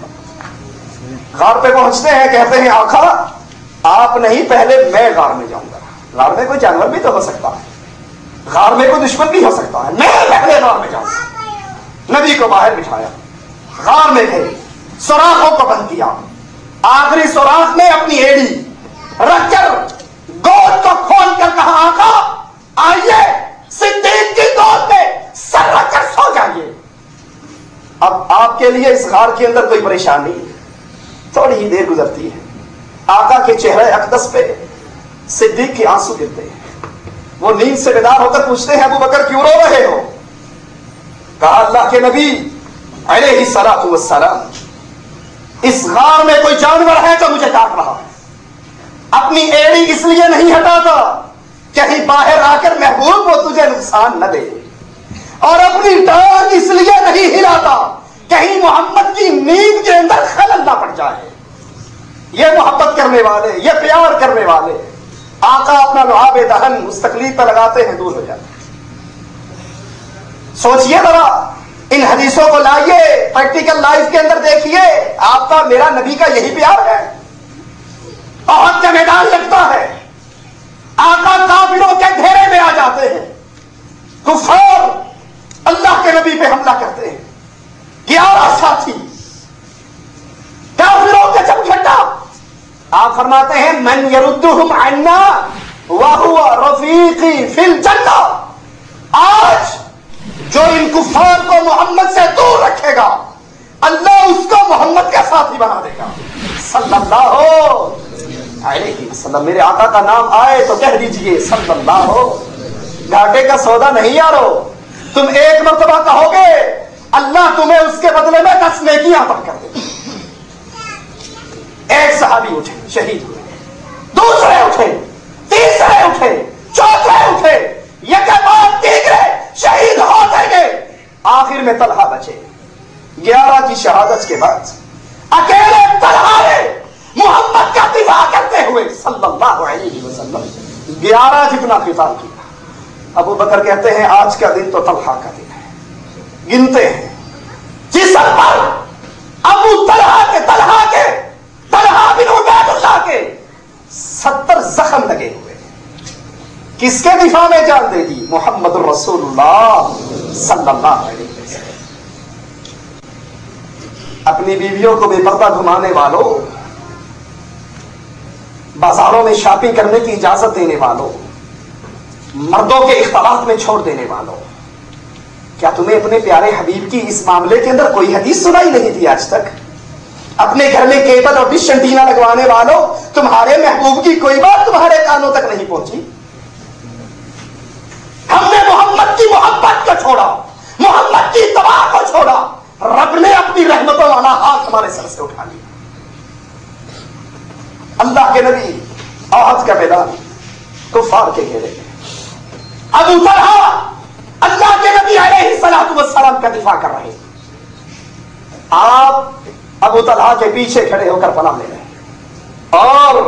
غار پہ پہنچتے ہیں، کہتے ہیں آقا آپ نہیں پہلے میں غار میں جاؤں گا. غار میں کوئی جانور بھی تو ہو سکتا ہے، غار میں کوئی دشمن بھی ہو سکتا ہے، میں پہلے غار میں جاؤں گا. نبی کو باہر بٹھایا، غار میں گئے، سوراخوں کو بند کیا. آخری سوراخ میں اپنی ایڑی رکھ کر گود کو کھول کر کہا آقا آئیے صدیق کی گود میں سر رکھ کر سو جائیے. اب آپ کے لیے اس غار کے اندر کوئی پریشانی نہیں. تھوڑی ہی دیر گزرتی ہے، آقا کے چہرے اقدس پہ صدیق کے آنسو گرتے ہیں. وہ نیند سے بیدار ہو کر پوچھتے ہیں ابو بکر کیوں رو رہے ہو؟ کہا اللہ کے نبی علیہ الصلوۃ والسلام اس غار میں کوئی جانور ہے جو مجھے کاٹ رہا ہے. اپنی ایڑی اس لیے نہیں ہٹاتا کہیں باہر آ کر محبوب وہ تجھے نقصان نہ دے، اور اپنی ٹانگ اس لیے نہیں ہلاتا کہیں محمد کی نیند کے اندر خلل نہ پڑ جائے. یہ محبت کرنے والے، یہ پیار کرنے والے آقا اپنا لعاب دہن اس تکلیف پہ لگاتے ہیں، دور ہو جاتے ہیں. سوچئے ذرا، ان حدیثوں کو لائیے پریکٹیکل لائف کے اندر دیکھیے. آپ کا میرا نبی کا یہی پیار ہے. بہت کا میدان لگتا ہے، آقا کافروں کے گھیرے میں آ جاتے ہیں، کفار اللہ کے نبی پہ حملہ کرتے ہیں. گیارہ ساتھی کافروں کے جب گھٹا، آپ فرماتے ہیں من یردہم عنا وہو رفیقی فی الجنہ. آج جو ان کفار کو محمد سے دور رکھے گا اللہ اس کو محمد کا ساتھی بنا دے گا صلی اللہ علیہ وسلم. میرے آقا کا نام آئے تو کہہ دیجئے صلی اللہ. گھاٹے کا سودا نہیں یارو. تم ایک مرتبہ کہو گے اللہ تمہیں اس کے بدلے میں دس نیکیاں عطا کر دے. ایک صحابی اٹھے شہید ہوئے، دوسرے اٹھے، تیسرے اٹھے، چوتھے اٹھے، یک بعد تیسرے شہید ہوتے گئے. آخر میں طلحہ بچے. گیارہ کی شہادت کے بعد اکیلے طلحہ نے محمد کا دفاع کرتے ہوئے صلی اللہ علیہ وسلم گیارہ جتنا قتال کیا۔ ابو بکر کہتے ہیں آج کا دن تو طلحہ کا دن ہے، گنتے ہیں جسم پر ابو طلحہ کے طلحہ کے طلحہ بن عبید اللہ کے ستر زخم لگے ہوئے۔ کس کے دفاع میں جان دے دی؟ محمد رسول اللہ صلی اللہ علیہ وسلم۔ اپنی بیویوں کو بے پردہ گھمانے والوں، بازاروں میں شاپنگ کرنے کی اجازت دینے والوں، مردوں کے اختلاط میں چھوڑ دینے والوں، کیا تمہیں اپنے پیارے حبیب کی اس معاملے کے اندر کوئی حدیث سنائی نہیں تھی آج تک؟ اپنے گھر میں کیبل اور ڈش انٹینا لگوانے والوں، تمہارے محبوب کی کوئی بات تمہارے کانوں تک نہیں پہنچی؟ ہم نے محمد کی محبت کو چھوڑا، محمد کی اتباع کو چھوڑا، رب نے اپنی رحمتوں والا ہاتھ ہمارے سر سے اٹھا لیا۔ اللہ کے نبی احد کا میدان کفار کے گھیرے میں، ابو طلحہ اللہ کے نبی علیہ الصلوۃ والسلام کا دفاع کر رہے ہیں، آپ ابو طلحہ کے پیچھے کھڑے ہو کر پناہ لے رہے ہیں اور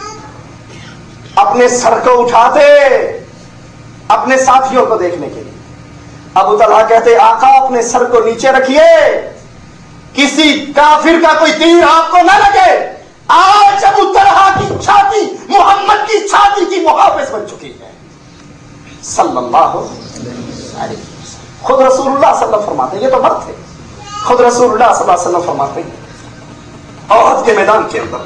اپنے سر کو اٹھاتے اپنے ساتھیوں کو دیکھنے کے لیے۔ ابو طلحہ کہتے آقا اپنے سر کو نیچے رکھیے، کسی کافر کا کوئی تیر آپ کو نہ لگے۔ آج ابو طلحہ کی چھاتی محمد کی چھاتی کی محافظ بن چکی ہے صلی اللہ علیہ وسلم۔ خود رسول اللہ صلی اللہ علیہ وسلم فرماتے ہیں، یہ تو مرد تھے، خود رسول اللہ صلی اللہ علیہ وسلم فرماتے ہیں احد کے میدان کے اندر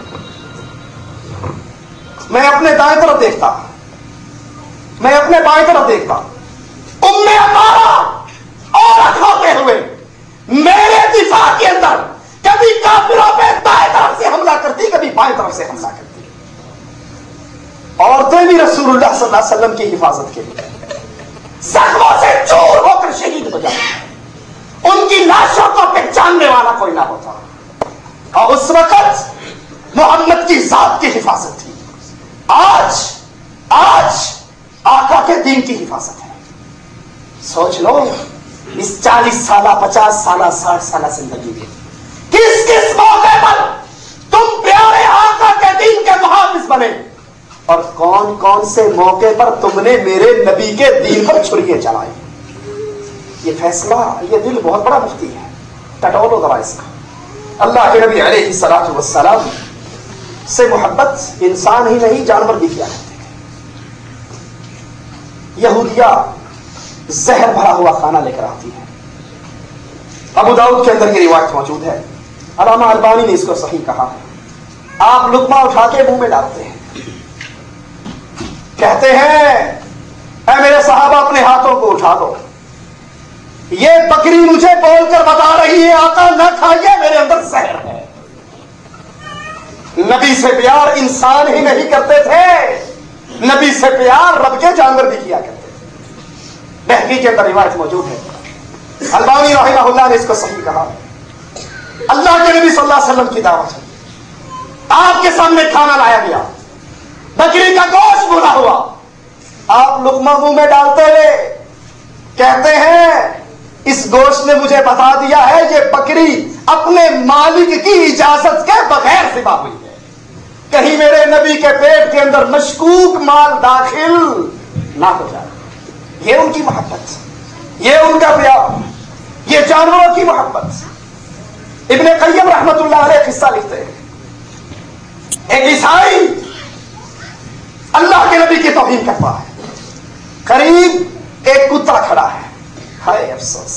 میں اپنے دائیں طرف دیکھتا، میں اپنے بائیں طرف دیکھتا، ام عمارہ عورت ہوتے ہوئے میرے دفاع کے اندر کبھی کافروں پہ دائیں طرف سے حملہ کرتی، کبھی بائیں طرف سے حملہ کرتی۔ عورتیں بھی رسول اللہ صلی اللہ علیہ وسلم کی حفاظت کے لیے زخموں سے چور ہو کر شہید ہو جاتی، ان کی لاشوں کو پہچاننے والا کوئی نہ ہوتا، اور اس وقت محمد کی ذات کی حفاظت تھی۔ آج آج آقا کے دین کی حفاظت ہے۔ سوچ لو اس چالیس سالہ پچاس سالہ ساٹھ سالہ زندگی میں کس کس موقع پر تم پیارے آقا کے دین کے محافظ بنے، اور کون کون سے موقع پر تم نے میرے نبی کے دین پر چھریاں چلائی۔ یہ فیصلہ، یہ دل بہت بڑا مفتی ہے، ٹٹولو ذرا اس کا۔ اللہ کے نبی علیہ الصلوۃ والسلام سے محبت انسان ہی نہیں جانور بھی کیا کرتے ہیں۔ یہودیہ زہر بھرا ہوا کھانا لے کر آتی ہے، ابو داؤد کے اندر یہ روایت موجود ہے، علامہ البانی نے اس کو صحیح کہا ہے۔ آپ لقمہ اٹھا کے منہ میں ڈالتے ہیں، کہتے ہیں اے میرے صحابہ اپنے ہاتھوں کو اٹھا دو، یہ بکری مجھے بول کر بتا رہی ہے آقا نہ کھائیے، میرے اندر زہر ہے۔ نبی سے پیار انسان ہی نہیں کرتے تھے، نبی سے پیار رب کے جانور بھی کیا کرتے تھے۔ بہقی کے اندر روایت موجود ہے، البانی رحمہ اللہ نے اس کو صحیح کہا۔ اللہ کے نبی صلی اللہ علیہ وسلم کی دعوت ہے، آپ کے سامنے کھانا لایا گیا، بکری کا گوشت بھونا ہوا، آپ لقمہ منہ میں ڈالتے ہوئے کہتے ہیں اس گوشت نے مجھے بتا دیا ہے یہ بکری اپنے مالک کی اجازت کے بغیر ذبح ہوئی ہے، کہیں میرے نبی کے پیٹ کے اندر مشکوک مال داخل نہ ہو جائے۔ یہ ان کی محبت، یہ ان کا پیار، یہ جانوروں کی محبت۔ ابن قیم رحمت اللہ علیہ قصہ لکھتے ہیں، ایک عیسائی اللہ کے نبی کی توہین کرتا ہے، قریب ایک کتا کھڑا ہے، ہائے افسوس،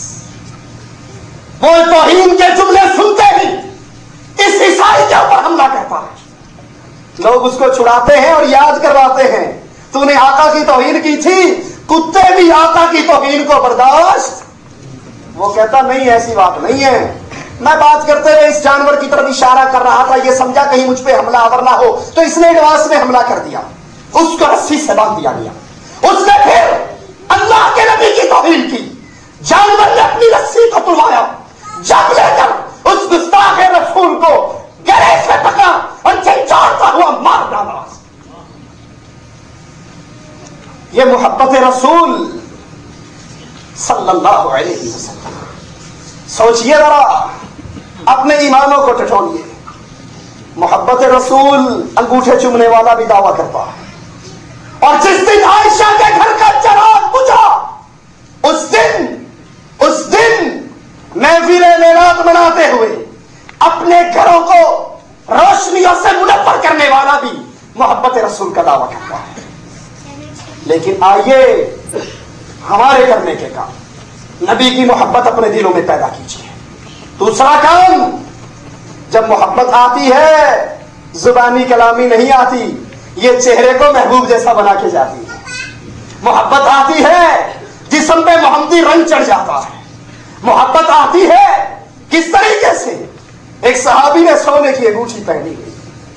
وہ توہین کے جملے سنتے ہی اس عیسائی کے اوپر حملہ کرتا ہے۔ لوگ اس کو چھڑاتے ہیں اور یاد کرواتے ہیں تو نے آقا کی توہین کی تھی، کتے بھی آقا کی توہین کو برداشت۔ وہ کہتا نہیں ایسی بات نہیں ہے، میں بات کرتے ہوئے اس جانور کی طرف اشارہ کر رہا تھا، یہ سمجھا کہیں مجھ پہ حملہ آور نہ ہو تو اس نے ایڈوانس میں حملہ کر دیا، اس کو رسی سے باندھ دیا گیا۔ اس نے پھر اللہ کے نبی کی توہین کی، جانور نے اپنی رسی کو تڑوایا، جب لے کر اس گستاخ رسول کو گلے سے پکڑا اور جھنجھوڑتا ہوا مار ڈالا۔ یہ محبت رسول صلی اللہ علیہ وسلم۔ سوچئے ذرا، اپنے ایمانوں کو ٹٹولیے۔ محبت رسول انگوٹھے چومنے والا بھی دعویٰ کرتا ہے، اور جس دن عائشہ کے گھر کا چراغ بجھا اس دن اس دن محفل میلاد مناتے ہوئے اپنے گھروں کو روشنیوں سے منور کرنے والا بھی محبت رسول کا دعویٰ کرتا ہے. لیکن آئیے ہمارے کرنے کے کام نبی کی محبت اپنے دلوں میں پیدا کیجیے. دوسرا کام، جب محبت آتی ہے زبانی کلامی نہیں آتی، یہ چہرے کو محبوب جیسا بنا کے جاتی ہے. محبت آتی ہے جسم پہ محمدی رنگ چڑھ جاتا ہے. محبت آتی ہے کس طریقے سے؟ ایک صحابی نے سونے کی انگوٹھی پہنی گئی،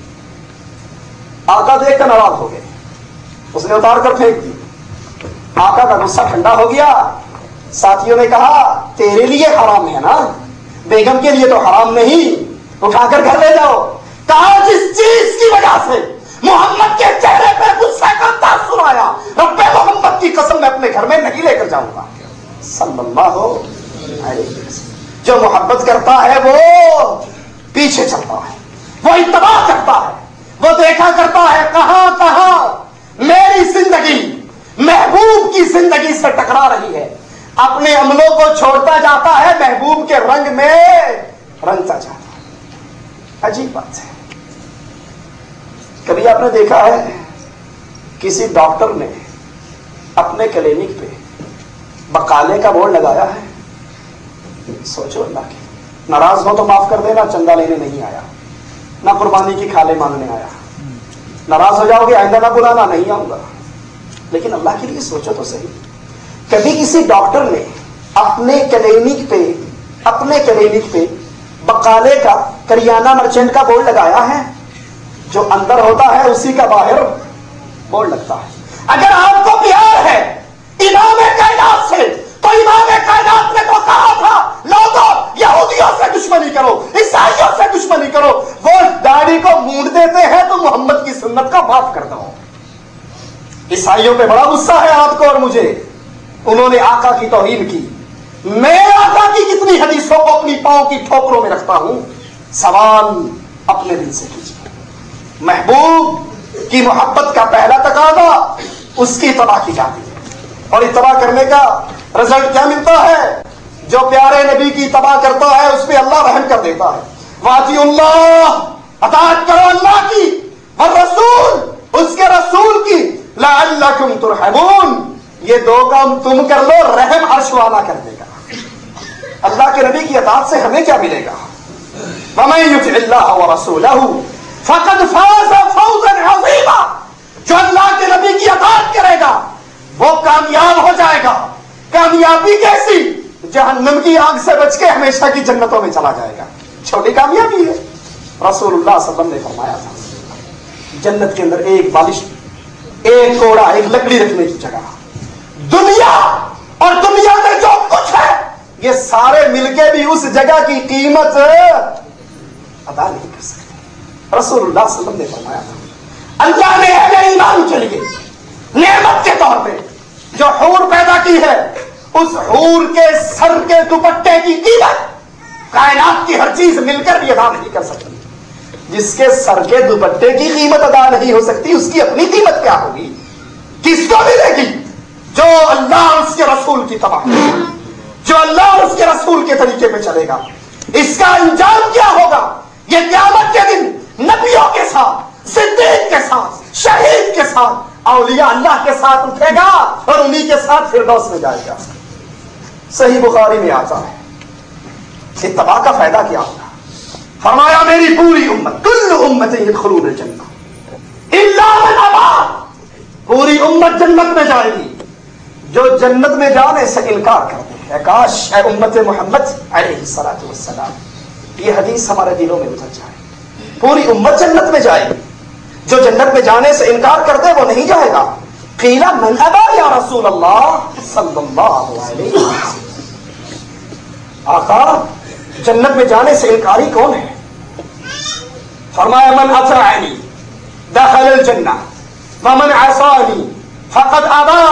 آقا دیکھ کر ناراض ہو گئے، اس نے اتار کر پھینک دی. آقا کا غصہ ٹھنڈا ہو گیا. ساتھیوں نے کہا تیرے لیے حرام ہے نا، بیگم کے لیے تو حرام نہیں، اٹھا کر گھر لے جاؤ. کہا جس چیز کی وجہ سے محمد کے چہرے پہ غصے کا تاثر آیا، رب محمد کی قسم میں اپنے گھر میں نہیں لے کر جاؤں گا. صلی اللہ علیہ وسلم. جو محبت کرتا ہے وہ پیچھے چلتا ہے، وہ اتباع کرتا ہے، وہ دیکھا کرتا ہے کہاں کہاں میری زندگی محبوب کی زندگی سے ٹکرا رہی ہے. اپنے عملوں کو چھوڑتا جاتا ہے، محبوب کے رنگ میں رنگتا جاتا ہے. عجیب بات ہے. کبھی آپ نے دیکھا ہے کسی ڈاکٹر نے اپنے کلینک پہ بقالے کا بورڈ لگایا ہے؟ سوچو اللہ کی. ناراض ہو تو معاف کر دینا، چندہ لینے نہیں آیا، نہ قربانی کی کھالے مانگنے آیا. ناراض ہو جاؤ گے آئندہ نہ بلانا، نہیں آؤں گا. لیکن اللہ کے لیے سوچو تو صحیح. کبھی کسی ڈاکٹر نے اپنے کلینک پہ اپنے کلینک پہ بقالے کا کریانہ مرچنٹ کا بورڈ لگایا ہے؟ جو اندر ہوتا ہے اسی کا باہر بورڈ لگتا ہے. اگر آپ کو پیار ہے امام کائنات سے تو امام کائنات نے تو کہا تھا لوگوں یہودیوں سے دشمنی کرو، عیسائیوں سے دشمنی کرو. وہ داڑھی کو مونڈ دیتے ہیں تو محمد کی سنت کا معاف کر دو. عیسائیوں پہ بڑا غصہ ہے آپ کو اور مجھے، انہوں نے آقا کی توہین کی. میں آقا کی کتنی حدیثوں کو اپنی پاؤں کی ٹھوکروں میں رکھتا ہوں. سوال اپنے دل سے کیجیے. محبوب کی محبت کا پہلا تقاضا اس کی اتباع کی جاتی ہے، اور اتباع کرنے کا رزلٹ کیا ملتا ہے؟ جو پیارے نبی کی اتباع کرتا ہے اس پہ اللہ رحم کر دیتا ہے. واطیع اللہ، اطاعت کرو اللہ کی، والرسول، اس کے رسول کی، لعلکم ترحمون، یہ دو کام تم کر لو رحم عرش والا کر دے گا. اللہ کے نبی کی اطاعت سے ہمیں کیا ملے گا؟ وَمَن يُطِعِ اللَّهَ وَرَسُولَهُ فَقَدْ فَازَ فَوْزًا عَظِيمًا. جو اللہ کے نبی کی اطاعت کرے گا وہ کامیاب ہو جائے گا. کامیابی کیسی؟ جہنم کی آگ سے بچ کے ہمیشہ کی جنتوں میں چلا جائے گا. چھوٹی کامیابی ہے. رسول اللہ صلی اللہ علیہ وسلم نے فرمایا تھا جنت کے اندر ایک بالش، ایک کوڑا، ایک لکڑی رکھنے کی جگہ. دنیا اور دنیا میں جو کچھ ہے یہ سارے مل کے بھی اس جگہ کی قیمت ادا نہیں کر سکتے. رسول اللہ صلی اللہ علیہ وسلم نے فرمایا تھا اللہ نے اہل ایمان کے لیے نعمت کے طور پہ جو حور پیدا کی ہے، اس حور کے سر کے دوپٹے کی قیمت کائنات کی ہر چیز مل کر بھی ادا نہیں کر سکتی. جس کے سر کے دوپٹے کی قیمت ادا نہیں ہو سکتی اس کی اپنی قیمت کیا ہوگی؟ کس کو ملے گی؟ جو اللہ اور اس کے رسول کی تباہ، جو اللہ اور اس کے رسول کے طریقے پہ چلے گا. اس کا انجام کیا ہوگا؟ یہ قیامت کے دن نبیوں کے ساتھ، صدیق کے ساتھ، شہید کے ساتھ، اولیاء اللہ کے ساتھ اٹھے گا اور انہی کے ساتھ فردوس میں جائے گا. صحیح بخاری میں آتا ہے اتباع کا فائدہ کیا ہوگا؟ فرمایا میری پوری امت، کل امت یدخلون الجنہ الا من ابا، پوری امت جنت میں جائے گی جو جنت میں جانے سے انکار کرتے ہیں. کاش اے امت محمد علیہ الصلوۃ والسلام یہ حدیث ہمارے دلوں میں اتر جائے. پوری امت جنت میں جائے گی، جو جنت میں جانے سے انکار کرتے وہ نہیں جائے گا. قیل من ابا یا رسول اللہ صلی اللہ علیہ وسلم. آقا جنت میں جانے سے انکاری کون ہے؟ فرمایا من اطاعنی دخل الجنہ ومن عصانی فقد ابا.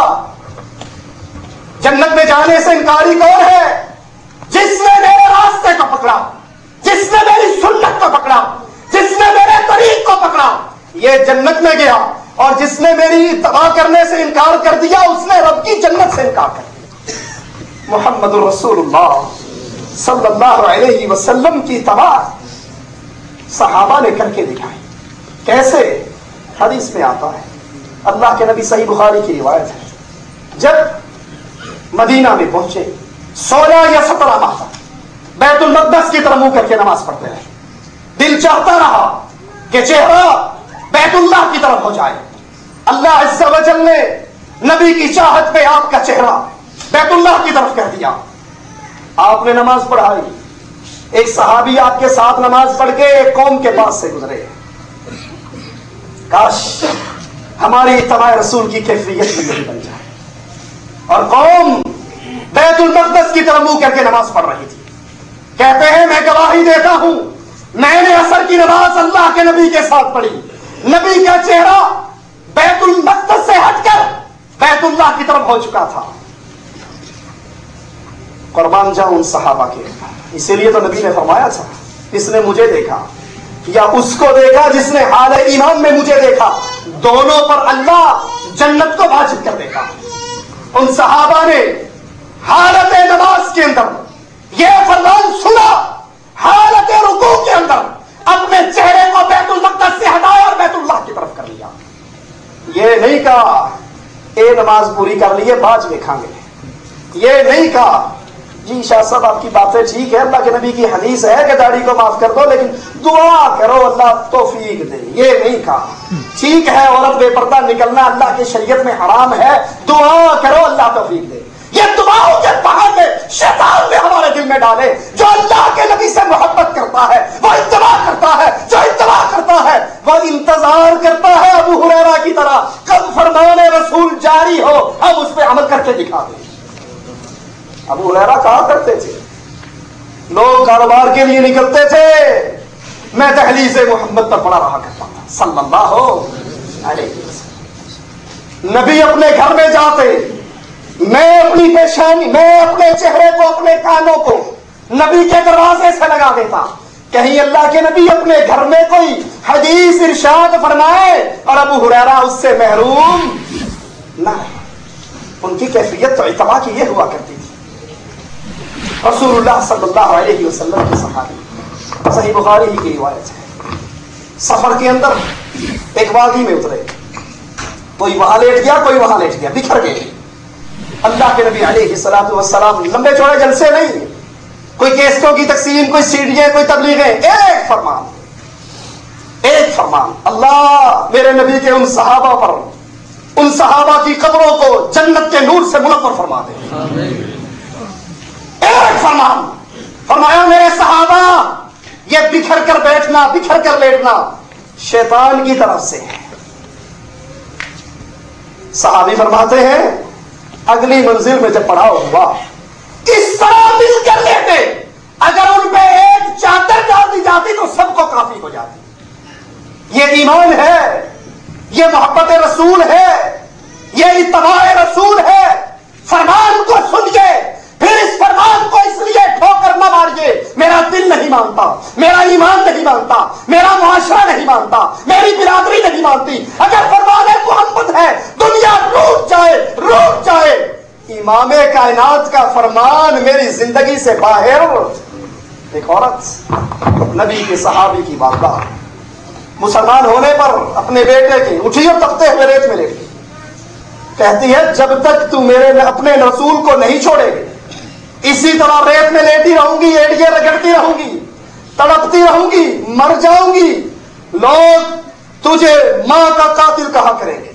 جنت میں جانے سے انکاری کون ہے؟ جس نے میرے راستے کو پکڑا، جس نے میری سنت کو پکڑا، جس نے میرے طریق کو پکڑا، یہ جنت میں گیا، اور جس نے میری اتباع کرنے سے انکار کر دیا اس نے رب کی جنت سے انکار کر دیا۔ محمد الرسول اللہ صلی اللہ علیہ وسلم کی اتباع صحابہ نے کر کے دکھائی۔ کیسے؟ حدیث میں آتا ہے، اللہ کے نبی صحیح بخاری کی روایت ہے، جب مدینہ میں پہنچے سولہ یا سترہ ماہ تک بیت المقدس کی طرف منہ کر کے نماز پڑھتے رہے۔ دل چاہتا رہا کہ چہرہ بیت اللہ کی طرف ہو جائے۔ اللہ عز و جل نے نبی کی چاہت پہ آپ کا چہرہ بیت اللہ کی طرف کر دیا۔ آپ نے نماز پڑھائی، ایک صحابی آپ کے ساتھ نماز پڑھ کے ایک قوم کے پاس سے گزرے، کاش ہماری اتباع رسول کی کیفیت بھی یہی بن جائے۔ اور قوم بیت المقدس کی طرف منہ کر کے نماز پڑھ رہی تھی۔ کہتے ہیں میں گواہی دیتا ہوں میں نے عصر کی نماز اللہ کے نبی کے ساتھ پڑھی، نبی کا چہرہ بیت المقدس سے ہٹ کر بیت اللہ کی طرف ہو چکا تھا۔ قربان جاؤں ان صحابہ کے، اسی لیے تو نبی نے فرمایا تھا اس نے مجھے دیکھا یا اس کو دیکھا جس نے حال ایمان میں مجھے دیکھا، دونوں پر اللہ جنت کو واجب کر دیگا۔ ان صحابہ نے حالت نماز کے اندر یہ فرمان سنا، حالت رکوع کے اندر اپنے چہرے کو بیت المقدس سے ہٹایا اور بیت اللہ کی طرف کر لیا۔ یہ نہیں کہا اے نماز پوری کر لیے بعد میں کھائیں گے، یہ نہیں کہا جی شاہ صاحب آپ کی باتیں ٹھیک ہے، اللہ کے نبی کی حدیث ہے کہ داڑھی کو معاف کر دو لیکن دعا کرو اللہ توفیق دے، یہ نہیں کہا۔ ٹھیک ہے عورت بے پردہ نکلنا اللہ کی شریعت میں حرام ہے، دعا کرو اللہ توفیق دے۔ یہ دعاؤں کے بہانے شیطان نے ہمارے دل میں ڈالے۔ جو اللہ کے نبی سے محبت کرتا ہے وہ اتباع کرتا ہے، جو اتباع کرتا ہے وہ انتظار کرتا ہے ابو ہریرہ کی طرح کب فرمان رسول جاری ہو ہم اس پہ عمل کر کے دکھا دیں۔ ابو ہریرہ کہا کرتے تھے لوگ کاروبار کے لیے نکلتے تھے، میں دہلیز محمد پر پڑا رہا کرتا تھا صلی اللہ علیہ وسلم۔ نبی اپنے گھر میں جاتے، میں اپنی پیشانی میں اپنے چہرے کو اپنے کانوں کو نبی کے دروازے سے لگا دیتا، کہیں اللہ کے نبی اپنے گھر میں کوئی حدیث ارشاد فرمائے اور ابو ہریرہ اس سے محروم نہ رہے۔ ان کی کیفیت تو اتباع کی یہ ہوا کرتی تھی۔ رسول اللہ صلی اللہ علیہ وسلم کے صحابی، صحیح بخاری ہی کی روایت ہے، سفر کے اندر ایک وادی میں اترے، کوئی وہاں لیٹ گیا کوئی وہاں لیٹ گیا، بکھر گئے۔ اللہ کے نبی علیہ الصلوۃ والسلام لمبے چوڑے جلسے نہیں، کوئی کیسٹوں کی تقسیم، کوئی سیڑھیاں، کوئی تبلیغیں، ایک فرمان ایک فرمان اللہ میرے نبی کے ان صحابہ پر، ان صحابہ کی قبروں کو جنت کے نور سے منور فرما دے۔ ایک فرمان فرمایا میرے صحابہ یہ بکھر کر بیٹھنا بکھر کر لیٹنا شیطان کی طرف سے ہے۔ صحابی فرماتے ہیں اگلی منزل میں جب پڑاؤ ہوا اس طرح مل کر لیتے، اگر ان پہ ایک چادر ڈال دی جاتی تو سب کو کافی ہو جاتی۔ یہ ایمان ہے، یہ محبت رسول ہے، یہ اتباع رسول ہے۔ فرمان کو سنیے، پھر اس فرمان کو اس لیے ٹھوکر نہ ماریے میرا دل نہیں مانتا، میرا ایمان نہیں مانتا، میرا معاشرہ نہیں مانتا، میری برادری نہیں مانتی۔ اگر فرمان محمد ہے دنیا روٹ جائے روٹ جائے، امام کائنات کا فرمان میری زندگی سے باہر۔ ایک عورت نبی کے صحابی کی والدہ مسلمان ہونے پر اپنے بیٹے کی اٹھی اور تپتے ہوئے ریت میں لیٹ گئی، کہتی ہے جب تک تو میرے اپنے رسول کو نہیں چھوڑے گی اسی طرح ریت میں لیٹی رہوں گی، ایڑیاں رگڑتی رہوں گی، تڑپتی رہوں گی، مر جاؤں گی، لوگ تجھے ماں کا قاتل کہا کریں گے۔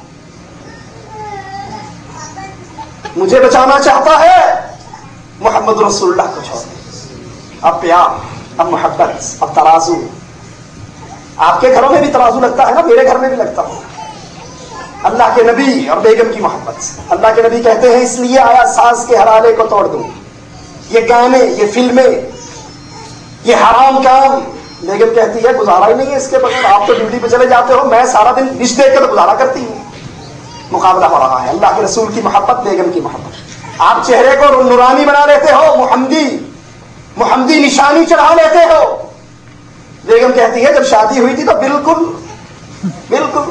مجھے بچانا چاہتا ہے محمد رسول اللہ کو چھوڑ دے۔ اب پیار، اب محبت، اب ترازو۔ آپ کے گھروں میں بھی ترازو لگتا ہے نا، میرے گھر میں بھی لگتا ہے۔ اللہ کے نبی اور بیگم کی محبت، اللہ کے نبی کہتے ہیں اس لیے آیا ساز کے ہر آلے کو توڑ دوں، یہ گانے، یہ فلمیں، یہ حرام کام۔ بیگم کہتی ہے گزارا ہی نہیں ہے اس کے بغیر، آپ تو ڈیوٹی پہ چلے جاتے ہو، میں سارا دن ڈش دیکھ کے تو گزارا کرتی ہوں۔ مقابلہ ہو رہا ہے اللہ کے رسول کی محبت، بیگم کی محبت۔ آپ چہرے کو نورانی بنا لیتے ہو، محمدی محمدی نشانی چڑھا لیتے ہو۔ بیگم کہتی ہے جب شادی ہوئی تھی تو بالکل بالکل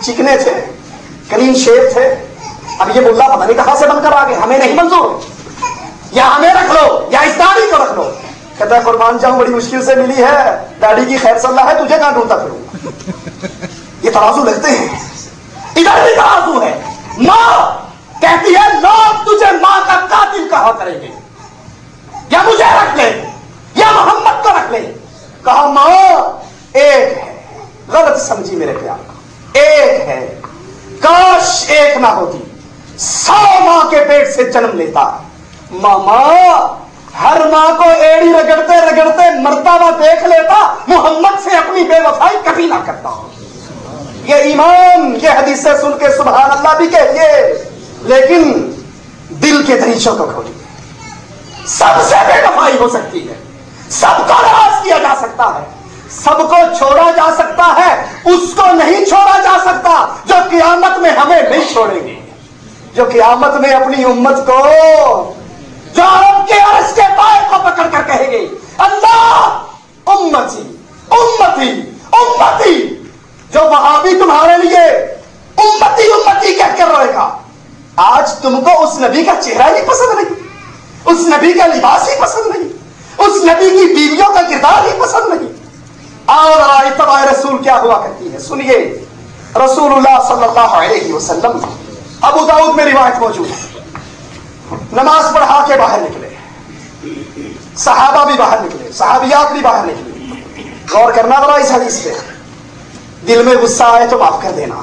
चिकने थे, क्लीन शेव थे। अब ये मुल्ला पता नहीं कहां से बनकर आ गए, हमें नहीं मंजूर, या हमें रख लो या इस दाढ़ी को रख लो। कहता है कुर्बान जाऊं, बड़ी मुश्किल से मिली है, दाढ़ी की खैर सल्ला है, तुझे कहां ढूंढता फिरूंगा। ये तराजू लगते हैं, इधर भी तराजू है। मां कहती है लोग तुझे मां का कातिल कहा करेंगे, या मुझे रख ले या मोहम्मद को रख ले। कहा मां एक है, गलत समझी मेरे प्यार को, एक है, काश एक ना होती, सौ मां के पेट से जन्म लेता। मामा हर मां को एड़ी रगड़ते रगड़ते मरता हुआ देख लेता, मोहम्मद से अपनी बेवफाई कभी ना करता। ये ईमान, ये हदीसें सुन के सुभान अल्लाह भी कहिए, लेकिन दिल के दरीचों को खोलिए। सबसे बेवफाई हो सकती है, सबको नाराज किया जा सकता है, सबको छोड़ा जा सकता है, उसको नहीं छोड़ा जा सकता जो क़यामत में हमें नहीं छोड़ेंगे, जो क़यामत में अपनी उम्मत को, जो रब के अर्श के पाए को पकड़ कर कहेंगे अल्लाह उम्मती उम्मती उम्मती। जो वहाबी तुम्हारे लिए उम्मती उम्मती कहकर रहेगा, आज तुमको उस नबी का चेहरा ही पसंद नहीं, उस नबी का लिबास ही पसंद नहीं, उस नबी की बीवियों का किरदार ही पसंद नहीं। और इत्तबा रसूल क्या हुआ करती है, सुनिए। रसूलुल्लाह सल्लल्लाहु अलैहि वसल्लम, अबू दाऊद में रिवायत मौजूद है, नमाज पढ़ा के बाहर निकले, सहाबा भी बाहर निकले, सहाबियात भी बाहर निकले। गौर करना जरा इस हदीस पे, दिल में गुस्सा आए तो माफ कर देना।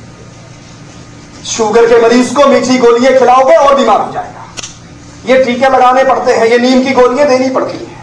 शुगर के मरीज को मीठी गोलियां खिलाओगे और बीमार हो जाएगा, ये टीके लगाने पड़ते हैं, ये नीम की गोलियां देनी पड़ती है।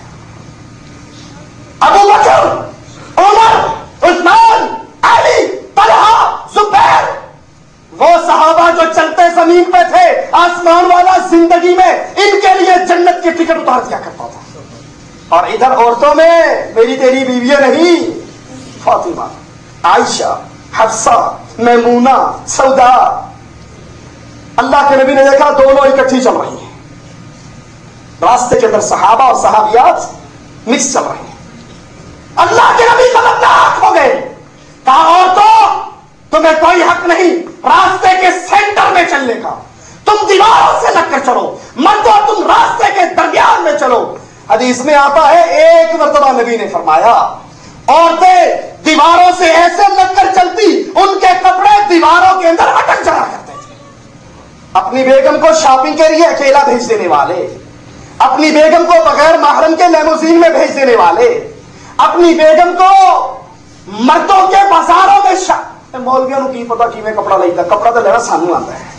अबू बकर, उमर, उस्मान, अली, तलहा, जुबैर, वो सहाबा जो चलते जमीन पे थे, आसमान वाला जिंदगी में इनके लिए जन्नत की टिकट उतार दिया करता था। और इधर औरतों में मेरी तेरी बीवियां नहीं, फातिमा, आयशा, हफ्सा, मैमूना, सौदा। अल्लाह के नबी ने देखा दोनों इकट्ठी चल रही हैं, रास्ते के अंदर सहाबा और सहाबियात मिक्स चल रही हैं। अल्लाह के नबी खबरदार हो गए, कहा औरतों तुम्हें कोई हक नहीं रास्ते के सेंटर में चलने का, तुम दीवारों से लगकर चलो, मर्दों तुम रास्ते के दरमियान में चलो। हदीस में आता है एक मर्तबा नबी ने फरमाया औरतें दीवारों से ऐसे लगकर चलती, उनके कपड़े दीवारों के अंदर अटक जाया करते थे। अपनी बेगम को शॉपिंग के लिए अकेला भेज देने वाले, अपनी बेगम को बगैर महरम के लेमोजीन में भेज देने वाले, अपनी बेगम को मर्दों के बाजारों में शा... मौलवियों की पता कि मैं कपड़ा लेता, कपड़ा तो लेना सानू आता है,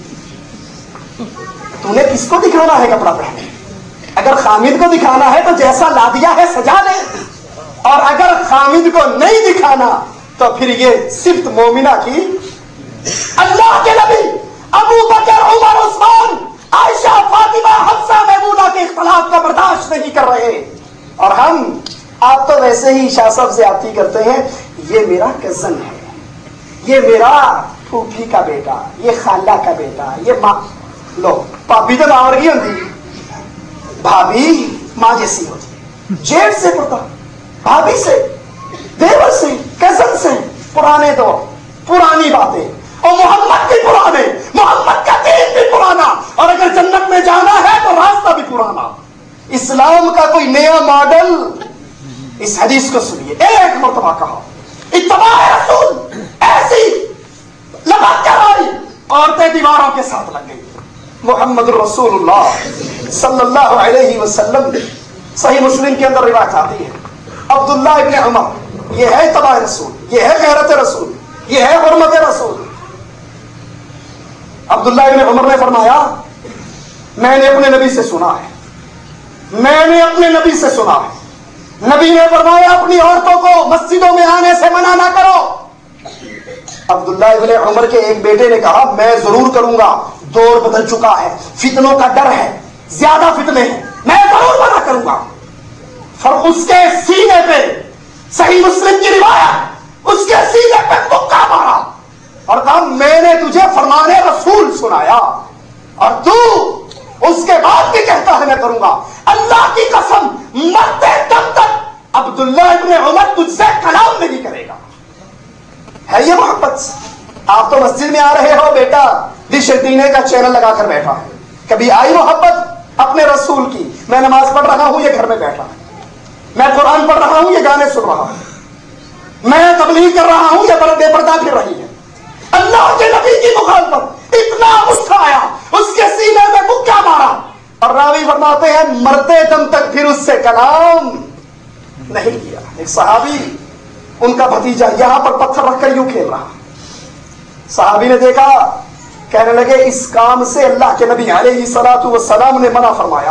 तूने किसको दिखाना है कपड़ा पहने? अगर खामिद को दिखाना है तो जैसा ला दिया है सजा ले, और अगर खामिद को नहीं दिखाना तो फिर ये सिर्फ मोमिना की। अल्लाह के नबी अबू बकर, उमर, उस्मान, आयशा, फातिमा, हफ्सा, मैमूना के इख्तिलाफ का बर्दाश्त नहीं कर रहे, और हम आप तो वैसे ही शाह साहब से आती करते हैं, ये मेरा कजन है, ये मेरा फूफी का बेटा, ये खाला का बेटा, ये माँ। लो भाभी तो मां वर्गी होती, भाभी मां जैसी होती, जेठ से पड़ता, भाभी से, देवर से, कजन से, पुराने दौर, पुरानी बातें, और मोहम्मद भी पुराने, मोहम्मद का दीन भी पुराना, और अगर जन्नत में जाना है तो रास्ता भी पुराना। इस्लाम का कोई नया मॉडल, इस हदीस को सुनिए, एक मरतबा कहा इत्तबा रसूल, ऐसी लपक कर आई, औरतें दीवारों के साथ लग गई। मोहम्मद रसूलुल्लाह सल्लल्लाहु अलैहि वसल्लम, सही मुस्लिम के अंदर रिवायत आती है, अब्दुल्ला इब्न उमर, ये है इत्तबा रसूल, ये है गैरत रसूल, ये है हुर्मत रसूल। अब्दुल्ला इब्न उमर ने फरमाया मैंने अपने नबी से सुना है, मैंने अपने नबी से सुना है, नबी ने फरमाया अपनी औरतों को मस्जिदों में आने से मना ना करो। अब्दुल्ला इब्न उमर के एक बेटे ने कहा मैं जरूर करूंगा, दौर बदल चुका है, फितनों का डर है, ज्यादा फितने हैं, मैं जरूर मना करूंगा। फिर उसके सीने पे, सही मुस्लिम की रिवायत, उसके सीने पे मुक्का मारा और कहा मैंने तुझे फरमाने रसूल सुनाया और तू उसके बाद भी कहता है मैं करूंगा। अल्लाह की कसम मरते दम तक अब्दुल्ला इब्न उमर तुझसे कलाम नहीं करेगा। है ये मोहब्बत? آپ تو مسجد میں آ رہے ہو بیٹا دش دینے کا چینل لگا کر بیٹھا ہے. کبھی آئی محبت اپنے رسول کی؟ میں نماز پڑھ رہا ہوں، یہ گھر میں بیٹھا ہے. میں قرآن پڑھ رہا ہوں، یہ گانے سن رہا ہوں. میں تبلیغ کر رہا ہوں، یہ بے پردہ پھر رہی ہے. اللہ کے نبی کی مخالفت، اتنا غصہ آیا، اس کے سینے میں مکہ مارا. اور راوی فرماتے ہیں مرتے دم تک پھر اس سے کلام نہیں کیا. ایک صحابی ان کا بھتیجا یہاں پر پتھر رکھ کر یوں کھیل رہا. صحابی نے دیکھا، کہنے لگے اس کام سے اللہ کے نبی علیہ الصلوۃ والسلام نے منع فرمایا.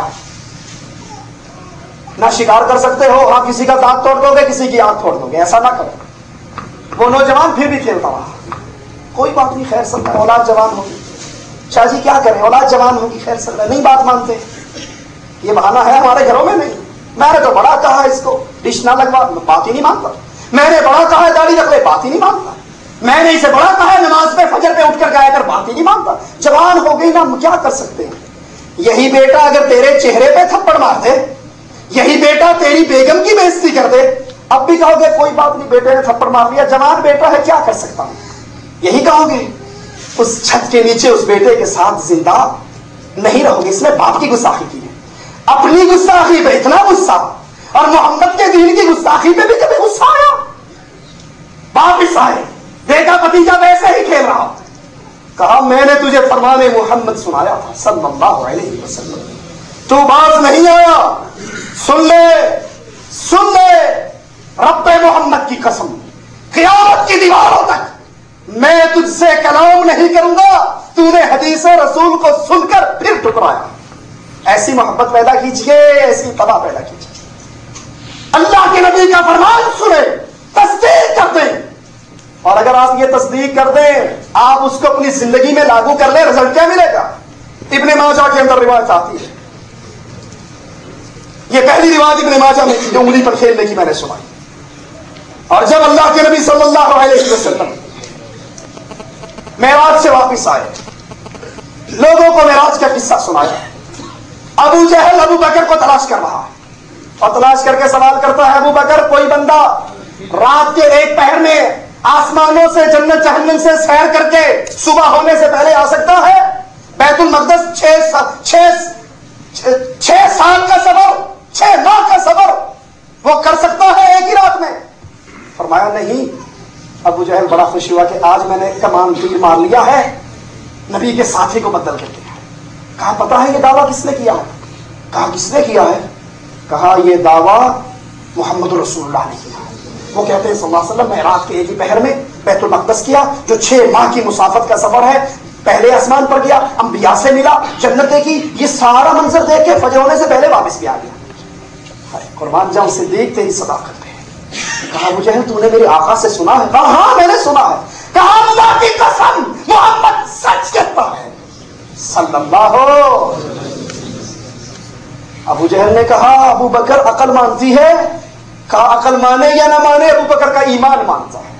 نہ شکار کر سکتے ہو، ہاں کسی کا دانت توڑ دو گے، کسی کی آنکھ توڑ دو گے، ایسا نہ کرو. وہ نوجوان پھر بھی کھیلتا رہا. کوئی بات نہیں، خیر سب اولاد جوان ہوگی. شاہ جی کیا کریں، اولاد جوان ہوگی، خیر سب نہیں بات مانتے. یہ بہانہ ہے ہمارے گھروں میں نہیں. میں نے تو بڑا کہا اس کو ڈش نہ لگوا، بات ہی نہیں مانتا. میں نے بڑا کہا داڑھی رکھ لے، بات ہی نہیں مانتا. میں نے اسے بڑا کہا نماز پہ فجر پہ اٹھ کر گایا کر، بات ہی نہیں مانتا. جوان ہو گئی نا، کیا کر سکتے ہیں. یہی بیٹا اگر تیرے چہرے پہ تھپڑ مار دے، یہی بیٹا تیری بیگم کی بے عزتی کر دے، اب بھی کہو گے کوئی بات نہیں، بیٹے نے تھپڑ مار دیا، جوان بیٹا ہے، کیا کر سکتا ہوں. یہی کہو گے. اس چھت کے نیچے اس بیٹے کے ساتھ زندہ نہیں رہو گے. اس نے باپ کی گستاخی کی ہے، اپنی گستاخی پہ اتنا غصہ، اور محمد کے دین کی گستاخی پہ بھی کبھی غصہ آیا. واپس آئے، دیکھا بھتیجا ویسے ہی کھیل رہا. کہا میں نے تجھے فرمان محمد سنایا تھا صلی اللہ علیہ وسلم، تو باز نہیں آیا. سن لے سن لے رب محمد کی قسم، قیامت کی دیواروں تک میں تجھ سے کلام نہیں کروں گا. تو نے حدیث رسول کو سن کر پھر ٹکرایا. ایسی محبت پیدا کیجیے، ایسی تباہ پیدا کیجیے. اللہ کے نبی کا فرمان سنے، تصدیق کر دیں. اور اگر آپ یہ تصدیق کر دیں، آپ اس کو اپنی زندگی میں لاگو کر لیں، رزلٹ کیا ملے گا؟ ابن ماجہ کے اندر روایت آتی ہے، یہ پہلی روایت ابن ماجہ میں تھی جو انگلی پر کھیلنے کی میں نے سنائی. اور جب اللہ کے نبی صلی اللہ علیہ وسلم معراج سے واپس آئے، لوگوں کو معراج کا قصہ سنایا. ابو جہل ابو بکر کو تلاش کر رہا ہے، اور تلاش کر کے سوال کرتا ہے ابو بکر کوئی بندہ رات کے ایک پہر میں آسمانوں سے جنت جہنم سے سیر کر کے صبح ہونے سے پہلے آ سکتا ہے؟ بیت المقدس چھ چھ چھ سال کا سفر، چھ ماہ کا سفر وہ کر سکتا ہے ایک ہی رات میں؟ فرمایا نہیں. ابو جہل بڑا خوش ہوا کہ آج میں نے کمان تیر مار لیا ہے، نبی کے ساتھی کو بدل کر دیا. کہا پتا ہے یہ دعویٰ کس نے کیا ہے؟ کہا کس نے کیا ہے؟ کہا یہ دعویٰ محمد رسول اللہ نے کیا. وہ کہتے ہیں صلی اللہ علیہ وسلم میں رات کے ایک ہی پہر میں بیت المقدس کیا، جو چھ ماہ کی مسافت کا سفر ہے. پہلے آسمان پر گیا، انبیاء سے ملا، جنت دیکھی، یہ سارا منظر دیکھ کے فجر ہونے سے پہلے واپس بھی آ گیا. قربان جاؤں صدیق تیری صداقت ہے. کہا ابو جہل تو نے میرے آقا سے سنا ہے؟ کہا ہاں میں نے سنا ہے. کہا اللہ کی قسم محمد سچ کہتا ہے صلی اللہ ہو. ابو جہل نے کہا ابو بکر عقل مانتی ہے؟ کہا عقل مانے یا نہ مانے، ابو بکر کا ایمان مانتا ہے.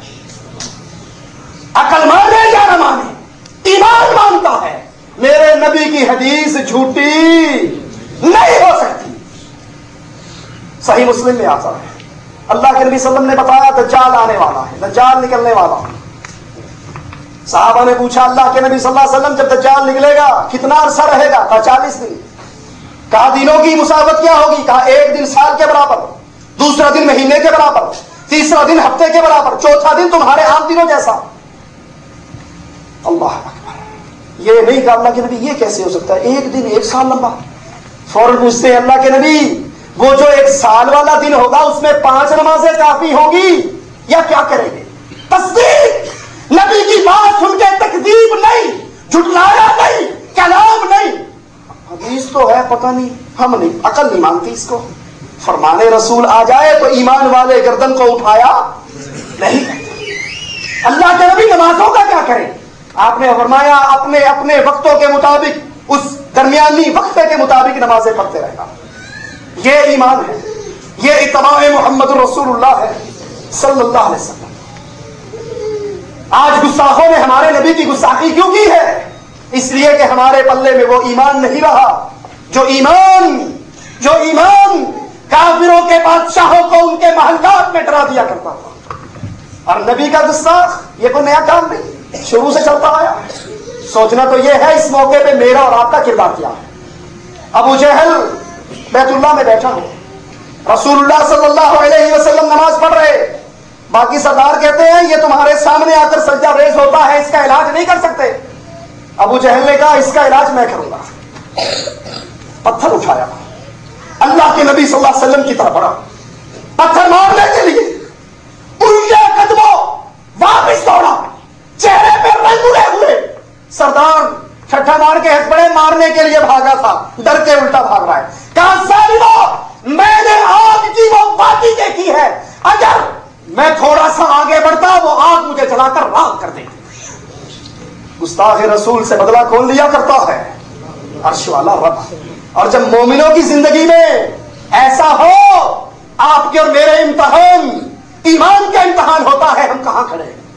عقل مانے یا نہ مانے، ایمان مانتا ہے. میرے نبی کی حدیث جھوٹی نہیں ہو سکتی. صحیح مسلم میں آتا ہے اللہ کے نبی صلی اللہ علیہ وسلم نے بتایا دجال آنے والا ہے، دجال نکلنے والا ہے. صحابہ نے پوچھا اللہ کے نبی صلی اللہ علیہ وسلم جب دجال نکلے گا کتنا عرصہ رہے گا؟ کہا چالیس دن. کہا دنوں کی مساوت کیا ہوگی؟ کہا ایک دن سال کے برابر، دوسرا دن مہینے کے برابر، تیسرا دن ہفتے کے برابر، چوتھا دن تمہارے عام دنوں جیسا. اللہ اکبر. یہ نہیں کہا اللہ کے نبی یہ کیسے ہو سکتا ہے، ایک دن ایک سال لمبا. فوراً پوچھتے ہیں اللہ کے نبی وہ جو ایک سال والا دن ہوگا اس میں پانچ نمازیں کافی ہوگی یا کیا کریں گے؟ تصدیق. نبی کی بات سن کے تکذیب نہیں، جھٹلایا نہیں، کلام نہیں. حدیث تو ہے پتہ نہیں، ہم نہیں، عقل نہیں مانتی اس کو. فرمان رسول آ جائے تو ایمان والے گردن کو اٹھایا نہیں. اللہ کے نبی نمازوں کا کیا کریں؟ آپ نے فرمایا اپنے اپنے وقتوں کے مطابق، اس درمیانی وقفے کے مطابق نمازیں پڑھتے رہنا. یہ ایمان ہے، یہ اتباع محمد رسول اللہ ہے صلی اللہ علیہ وسلم. آج گستاخوں نے ہمارے نبی کی گستاخی کیوں کی ہے؟ اس لیے کہ ہمارے پلے میں وہ ایمان نہیں رہا جو ایمان جو ایمان کافروں کے بادشاہوں کو ان کے محلات میں ڈرا دیا کرتا تھا. اور نبی کا گستاخ یہ کوئی نیا کام نہیں. شروع سے چلتا آیا ہے. سوچنا تو یہ ہے اس موقع پہ میرا اور آپ کا کردار کیا ہے. ابو جہل بیت اللہ میں بیٹھا ہو, رسول اللہ صلی اللہ علیہ وسلم نماز پڑھ رہے, باقی سردار کہتے ہیں یہ تمہارے سامنے آ کر سجدہ ریز ہوتا ہے, اس کا علاج نہیں کر سکتے. ابو جہل نے کہا اس کا علاج میں کروں گا. پتھر اٹھایا, اللہ کے نبی صلی اللہ علیہ وسلم کی طرف بڑھا, پتھر مارنے کے لیے الٹے قدموں واپس دوڑا, چہرے پہ رنگ اڑے ہوئے. سردار ٹھٹھا مار کے ہنس پڑے, مارنے کے لیے بھاگا تھا, ڈر کے الٹا بھاگ رہا ہے. کہا ظالمو میں نے آگ کی وہ باتی دیکھی ہے, اگر میں تھوڑا سا آگے بڑھتا وہ آگ مجھے جلا کر راکھ کر دیتی. گستاخ رسول سے بدلہ کون لیا کرتا ہے؟ عرش والا رب. اور جب مومنوں کی زندگی میں ایسا ہو, آپ کے اور میرے امتحان ایمان کا امتحان ہوتا ہے, ہم کہاں کھڑے ہیں؟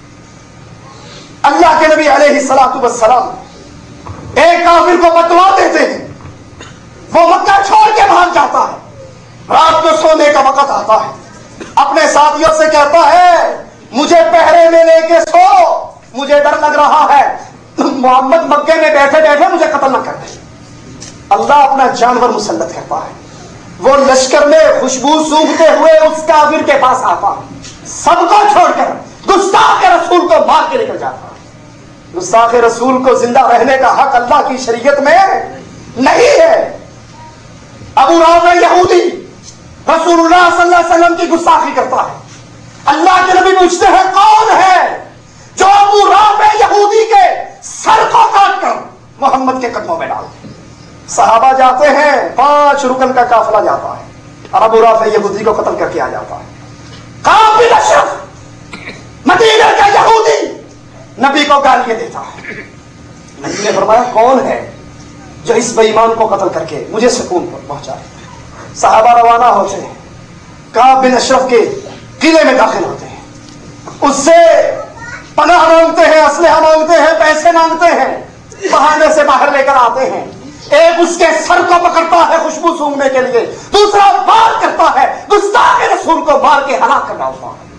اللہ کے نبی علیہ الصلوۃ والسلام ایک کافر کو بتوا دیتے ہیں, وہ مکہ چھوڑ کے بھاگ جاتا ہے. رات کو سونے کا وقت آتا ہے, اپنے ساتھیوں سے کہتا ہے مجھے پہرے میں لے کے سو, مجھے ڈر لگ رہا ہے محمد مکے میں بیٹھے بیٹھے مجھے قتل نہ کر دے. اللہ اپنا جانور مسلط کرتا ہے, وہ لشکر میں خوشبو سونگھتے ہوئے اس کافر کے پاس آتا ہے, سب کو چھوڑ کر گستاخ رسول کو مار کے نکل جاتا ہے. گستاخ رسول کو زندہ رہنے کا حق اللہ کی شریعت میں نہیں ہے. ابو رافع یہودی رسول اللہ صلی اللہ علیہ وسلم کی گستاخی کرتا ہے. اللہ کے نبی پوچھتے ہیں کون ہے جو ابو رافع یہودی کے سر کو کاٹ کر محمد کے قدموں میں ڈالتے. صحابہ جاتے ہیں, پانچ رکن کا قافلہ جاتا ہے, اور ابو رافع یہودی کو قتل کر کے آ جاتا ہے. قابل اشرف مدینہ کا یہودی نبی کو گالیاں دیتا ہے. نبی نے فرمایا کون ہے جو اس بے ایمان کو قتل کر کے مجھے سکون پر پہنچائے. صحابہ روانہ ہوتے ہیں, کعب بن اشرف کے قلعے میں داخل ہوتے ہیں, اس سے پناہ مانگتے ہیں, اسلحہ مانگتے ہیں, پیسے مانگتے ہیں, بہانے سے باہر لے کر آتے ہیں. ایک اس کے سر کو پکڑتا ہے خوشبو سونگنے کے لیے, دوسرا وار کرتا ہے, گستاخ رسول کو مار کے ہلاک کر ڈالتا ہے.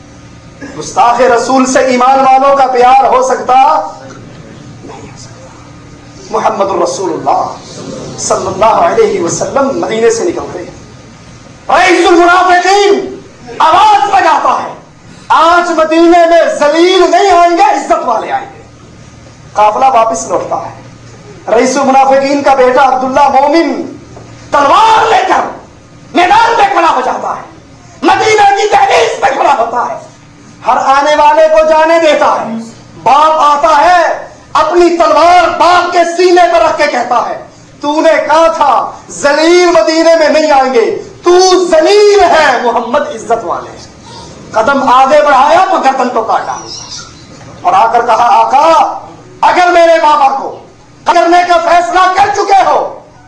گستاخ رسول سے ایمان والوں کا پیار ہو سکتا نہیں ہو سکتا. محمد الرسول اللہ صلی اللہ علیہ وسلم مدینے سے نکلتے ہیں, رئیس المنافقین آواز بجاتا ہے آج مدینے میں ذلیل نہیں آئیں گے, عزت والے آئیں گے. قافلہ واپس لوٹتا ہے. رئیس المنافقین کا بیٹا عبداللہ مومن تلوار لے کر میدان میں کھڑا ہو جاتا ہے, مدینہ کی دہلیز پہ کھڑا ہوتا ہے, ہر آنے والے کو جانے دیتا ہے. باپ آتا ہے, اپنی تلوار باپ کے سینے پر رکھ کے کہتا ہے تو نے کہا تھا ذلیل مدینے میں نہیں آئیں گے, تو ذلیل ہے, محمد عزت والے. قدم آگے بڑھایا تو گردن کو کاٹا, اور آ کر کہا آقا اگر میرے بابا کو کرنے کا فیصلہ کر چکے ہو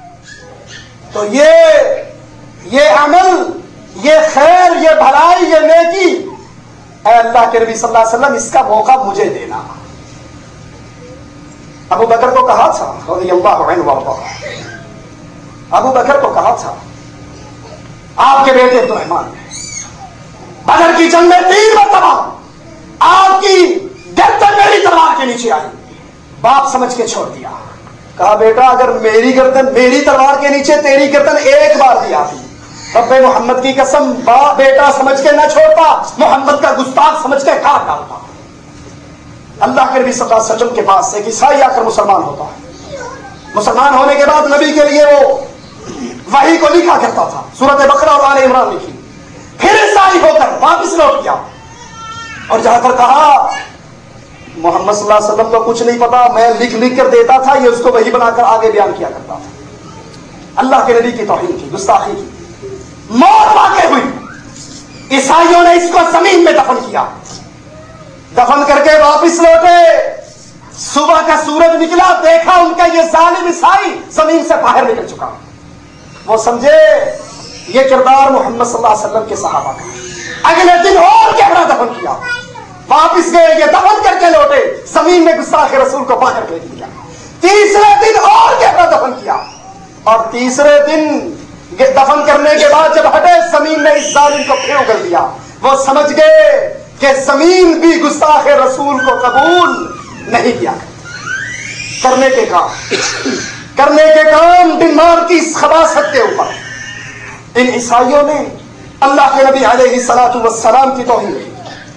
تو یہ یہ عمل, یہ خیر, یہ بھلائی, یہ نیکی, اے اللہ کے نبی صلی اللہ علیہ وسلم اس کا موقع مجھے دینا. ابو بکر کو کہا تھا رضی اللہ عنہ وارضہ, ابو بکر کو کہا تھا آپ کے بیٹے عبد الرحمن بدر کی جنگ میں تین مرتبہ آپ کی گردن میری تلوار کے نیچے آئی, باپ سمجھ کے چھوڑ دیا. کہا بیٹا اگر میری گردن میری تلوار کے نیچے تیری گردن ایک بار بھی آتی, رب محمد کی قسم باپ بیٹا سمجھ کے نہ چھوڑتا, محمد کا گستاخ سمجھ کے کاٹ ڈالتا. اللہ کے نبی صلی اللہ علیہ وسلم کے پاس ایک عیسائی آ کر مسلمان ہوتا ہے. مسلمان ہونے کے بعد نبی کے لیے وہ وحی کو لکھا کرتا تھا, سورۃ بقرہ اور آل عمران لکھی. پھر عیسائی ہو کر واپس لوٹ گیا اور جا کر کہا محمد صلی اللہ علیہ وسلم کو کچھ نہیں پتا, میں لکھ لکھ کر دیتا تھا, یہ اس کو وحی بنا کر آگے بیان کیا کرتا تھا. اللہ کے نبی کی توہین کی, گستاخی کی. موت واقع ہوئی, عیسائیوں نے اس کو زمین میں دفن کیا, دفن کر کے واپس لوٹے. صبح کا سورج نکلا, دیکھا ان کا یہ ظالم عیسائی زمین سے باہر نکل چکا. وہ سمجھے یہ کردار محمد صلی اللہ علیہ وسلم کے صحابہ کا. اگلے دن اور گہرا دفن کیا, واپس گئے, یہ دفن کر کے لوٹے, زمین میں گستاخ رسول کو باہر پھینک دیا. تیسرے دن اور گہرا دفن کیا, اور تیسرے دن دفن کرنے کے بعد جب ہٹے زمین میں اس ظالم کو پھر اگل دیا. وہ سمجھ گئے کہ زمین بھی گستاخ رسول کو قبول نہیں کیا کرنے کے کام کرنے کے کام ڈنمارک کی اس خباثت کے اوپر ان عیسائیوں نے اللہ کے نبی علیہ الصلوۃ والسلام کی توہین کی.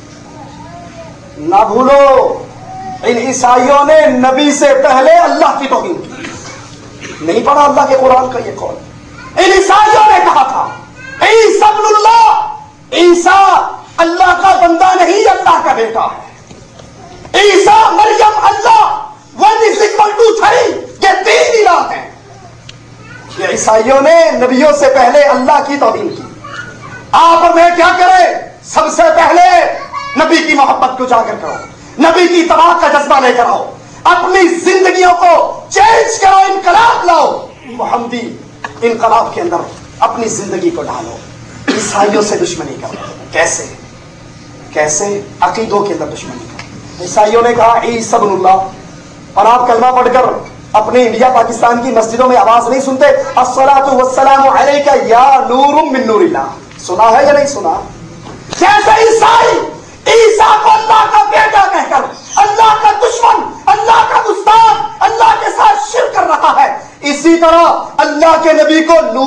نہ بھولو ان عیسائیوں نے نبی سے پہلے اللہ کی توہین کی. نہیں پڑھا اللہ کے قرآن کا یہ قول؟ ان عیسائیوں نے کہا تھا عیسیٰ ابن اللہ، عیسیٰ اللہ کا بندہ نہیں اللہ کا بیٹا ہے. عیسیٰ مریم اللہ one is equal to three, یہ تین الہ ہیں. یہ عیسائیوں نے نبیوں سے پہلے اللہ کی توہین کی. آپ اور میں کیا کریں؟ سب سے پہلے نبی کی محبت کو اجاگر کرو، نبی کی اتباع کا جذبہ لے کر آؤ، اپنی زندگیوں کو چینج کرو، انقلاب لاؤ، محمدی انقلاب کے اندر اپنی زندگی کو ڈالو. عیسائیوں سے دشمنی کرو. کیسے کیسے عقیدوں کے اندر دشمنی کرو. عیسائیوں نے کہا عیسی ابن اللہ، اور آپ کلمہ پڑھ کر اپنے انڈیا پاکستان کی مسجدوں میں آواز نہیں سنتے الصلاۃ والسلام علیک یا نور من نور اللہ؟ سنا ہے یا نہیں سنا؟ جیسے عیسائی عیسیٰ کو اللہ کا بیٹا کہہ کر اللہ کا دشمن، اللہ کا گستاخ، اللہ کے ساتھ شرک کر رہا ہے، اسی طرح اللہ کے نبی کو نور،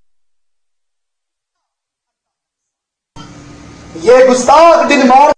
یہ گستاخ ڈنمارک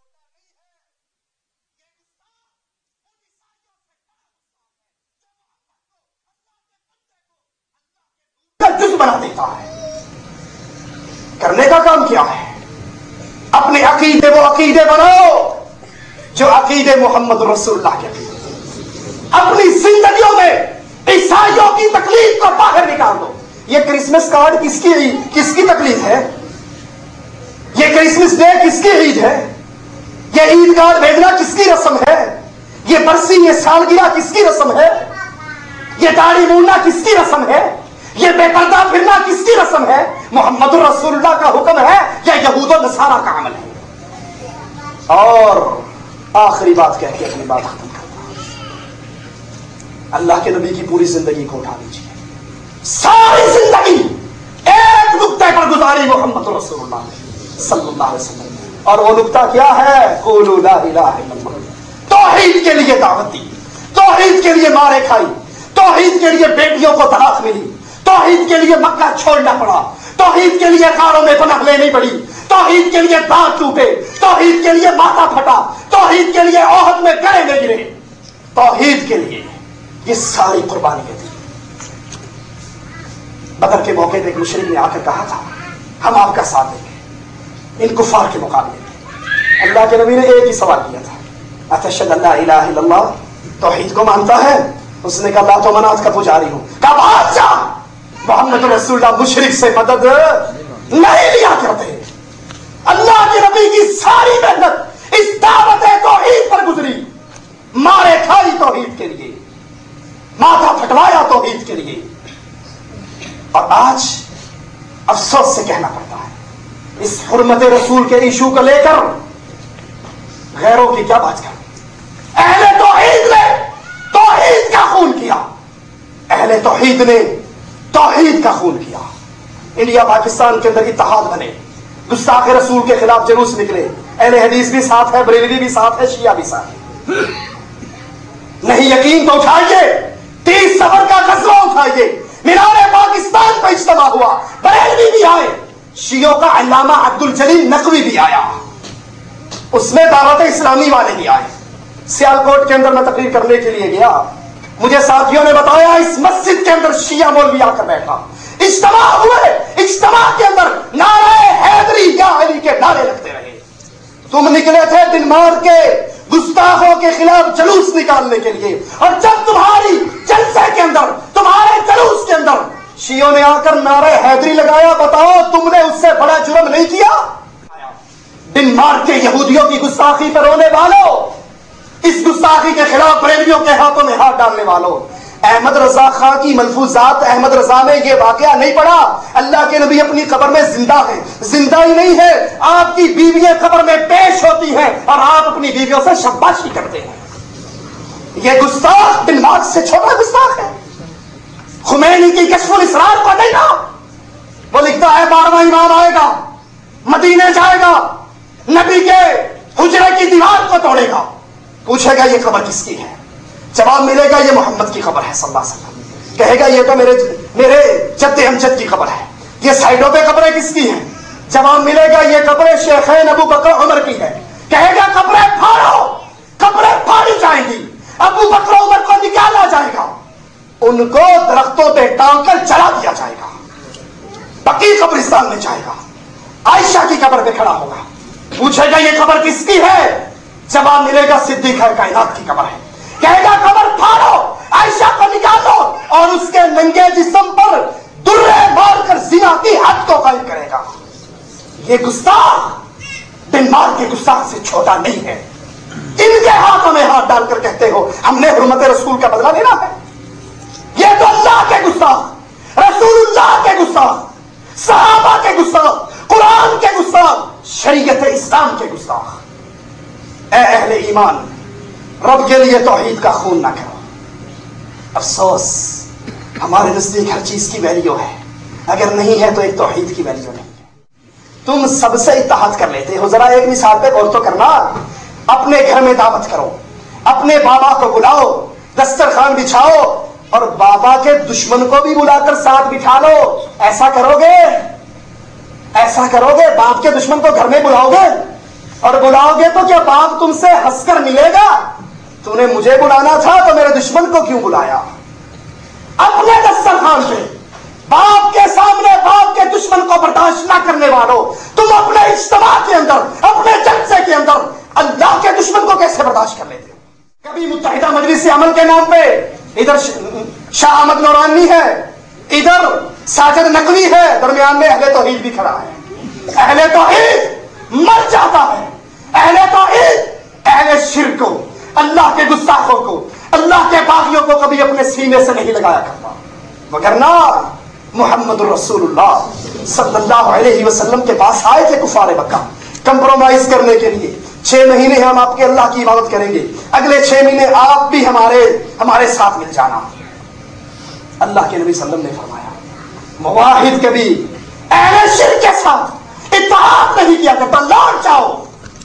کا جز بنا دیتا ہے. کرنے کا کام کیا ہے؟ اپنے عقیدے وہ عقیدے بناؤ جو عقیدے محمد رسول اللہ کے عقیدے. اپنی زندگیوں میں عیسائیوں کی تکلیف کو باہر نکال دو. یہ کرسمس کارڈ کس کی کس کی تکلیف ہے؟ یہ کرسمس ڈے کس کی عید ہے؟ یہ عید کارڈ بھیجنا کس کی رسم ہے؟ یہ برسی، یہ سالگرہ کس کی رسم ہے؟ یہ داڑھی مونڈنا کس کی رسم ہے؟ یہ بے پردہ پھرنا کس کی رسم ہے؟ محمد رسول اللہ کا حکم ہے یا یہود و نصارہ کا عمل ہے؟ اور آخری بات کہہ کے اپنی بات ختم کرتا ہوں. اللہ کے نبی کی پوری زندگی کو اٹھا لیجیے، ساری زندگی ایک نقطے پر گزاری محمد رسول اللہ صلی اللہ علیہ وسلم. اور وہ نقطہ کیا ہے؟ قولوا لا الہ الا اللہ. توحید کے لیے دعوت دی، توحید کے لیے مارے کھائی، توحید کے لیے بیٹیوں کو طلاق ملی، توحید کے لیے مکہ چھوڑنا پڑا، توحید کے لیے غاروں میں پناہ لینی پڑی، توحید کے لیے دانت ٹوٹے، توحید کے لیے ماتھا پھٹا، توحید کے لیے احد میں گڑے میں گرے، توحید کے لیے یہ ساری قربانیاں تھیں. بدر کے موقع پہ ایک مشرک نے آ کر کہا تھا ہم آپ کا ساتھ دیں گے ان کفار کے مقابلے میں. اللہ کے نبی نے ایک ہی سوال کیا تھا، اتشہد ان لا الہ الا اللہ، توحید کو مانتا ہے؟ اس نے کہا لات و منات کا پجاری ہوں. کہا بادشاہ محمد رسول اللہ مشرک سے مدد نہیں لیا کرتے. اللہ کے نبی کی ساری محنت اس دعوت توحید پر گزری، مارے کھائی توحید کے لیے، ماتھا پھٹوایا توحید کے لیے. اور آج افسوس سے کہنا پڑتا ہے اس حرمت رسول کے ایشو کو لے کر غیروں کی کیا بات کر. اہل توحید نے توحید کا خون کیا، اہل توحید نے توحید کا خون کیا. انڈیا پاکستان کے اندر اتحاد بنے، گستاخ رسول کے خلاف جلوس نکلے، اہل حدیث بھی ساتھ ہے، بریلوی بھی ساتھ ہے، شیعہ بھی ساتھ ہے. نہیں یقین تو اٹھائیے، تیس سفر کا غزوہ اٹھائیے، مینار پاکستان پر اجتماع ہوا، بریلوی بھی آئے، شیعوں کا علامہ عبد الجلیل نقوی بھی آیا، اس میں دعوت اسلامی والے بھی آئے. سیالکوٹ کے اندر میں تقریر کرنے کے لیے گیا، مجھے ساتھیوں نے بتایا اس مسجد کے اندر شیعہ مولوی آ کر بیٹھا، اجتماع ہوئے، اجتماع کے اندر نعرہ حیدری یا علی کے نعرے لگتے رہے. تم نکلے تھے ڈنمارک کے گستاخوں کے خلاف جلوس نکالنے کے لیے، اور جب تمہاری جلسے کے اندر، تمہارے جلوس کے اندر شیعوں نے آ کر نعرہ حیدری لگایا، بتاؤ تم نے اس سے بڑا جرم نہیں کیا؟ ڈنمارک کے یہودیوں کی گستاخی پر رونے والوں، اس گستاخی کے خلاف بریلویوں کے ہاتھوں میں ہاتھ ڈالنے والوں، احمد رضا خان کی ملفوظات احمد رضا میں یہ واقعہ نہیں پڑا. اللہ کے نبی اپنی قبر میں زندہ ہیں، زندہ ہی نہیں ہے، آپ کی بیویاں قبر میں پیش ہوتی ہیں اور آپ اپنی بیویوں سے شاباشی کرتے ہیں. یہ گستاخ ڈنمارک سے چھوٹا گستاخ ہے. خمینی کی کشف الاسرار کو نہیں نا، وہ لکھتا ہے بارہواں امام آئے گا، مدینے جائے گا، نبی کے حجرے کی دیوار کو توڑے گا، پوچھے گا یہ قبر کس کی ہے؟ جواب ملے گا یہ محمد کی قبر ہے صلی اللہ علیہ وسلم۔ کہے گا یہ تو میرے میرے جد امجد کی قبر ہے۔ یہ سائڈوں پہ قبریں کس کی ہیں؟ جواب ملے گا یہ قبریں شیخین ابو بکر عمر کی ہے۔ کہے گا قبریں پھاڑو، قبریں پھاڑی جائیں گی، ابو بکر عمر کو نکالا جائے گا، ان کو درختوں پہ ٹانگ کر جلا دیا جائے گا، بقیع قبرستان میں جائے گا، عائشہ کی قبر پہ کھڑا ہوگا، پوچھے گا یہ قبر کس کی ہے؟ جواب ملے گا صدیق کائنات کی قبر ہے۔ کہے گا قبر پھاڑو، عائشہ کو نکالو، اور اس کے ننگے جسم پر درے مار کر زنا کی حد کو قائم کرے گا۔ یہ گستاخ دن مار کے گستاخ سے چھوٹا نہیں ہے۔ ان کے ہاتھوں میں ہاتھ ڈال کر کہتے ہو ہم نے حرمت رسول کا بدلہ لینا ہے؟ یہ تو اللہ کے گستاخ، رسول اللہ کے گستاخ، صحابہ کے گستاخ، قرآن کے گستاخ، شریعت اسلام کے گستاخ۔ اے اہل ایمان، رب کے لیے توحید کا خون نہ کرو۔ افسوس ہمارے نزدیک ہر چیز کی ویلیو ہے، اگر نہیں ہے تو ایک توحید کی ویلیو نہیں ہے۔ تم سب سے اتحاد کر لیتے ہو۔ ذرا ایک مثال پہ غور تو کرنا، اپنے گھر میں دعوت کرو، اپنے بابا کو بلاؤ، دسترخوان بچھاؤ، اور بابا کے دشمن کو بھی بلا کر ساتھ بٹھا لو۔ ایسا کرو گے؟ ایسا کرو گے؟ باپ کے دشمن کو گھر میں بلاؤ گے؟ اور بلاؤ گے تو کیا باپ تم سے ہنس کر ملے گا؟ تو نے مجھے بلانا تھا تو میرے دشمن کو کیوں بلایا؟ اپنے دسترخوان پہ باپ کے سامنے باپ کے دشمن کو برداشت نہ کرنے والوں، تم اپنے اجتماع کے اندر، اپنے جلسے کے اندر اللہ کے دشمن کو کیسے برداشت کر لیتے ہو؟ کبھی متحدہ مجلس عمل کے نام پہ ادھر شاہ احمد نورانی ہے، ادھر ساجد نقوی ہے، درمیان میں اہل توحید بھی کھڑا ہے۔ اہل توحید مر جاتا ہے، اہل توحید اہل شرک کو، اللہ کے گستاخوں کو، اللہ کے باغیوں کو کبھی اپنے سینے سے نہیں لگایا کرتا، وگرنہ محمد رسول اللہ صلی اللہ علیہ وسلم کے پاس آئے تھے کفار مکہ کمپرومائز کرنے کے لیے، چھ مہینے ہم آپ کے اللہ کی عبادت کریں گے، اگلے چھ مہینے آپ بھی ہمارے ہمارے ساتھ مل جانا۔ اللہ کے نبی صلی اللہ علیہ وسلم نے فرمایا مواحد کبھی اہل شرک کے ساتھ اتحاد نہیں کیا کرتا، لوٹ جاؤ۔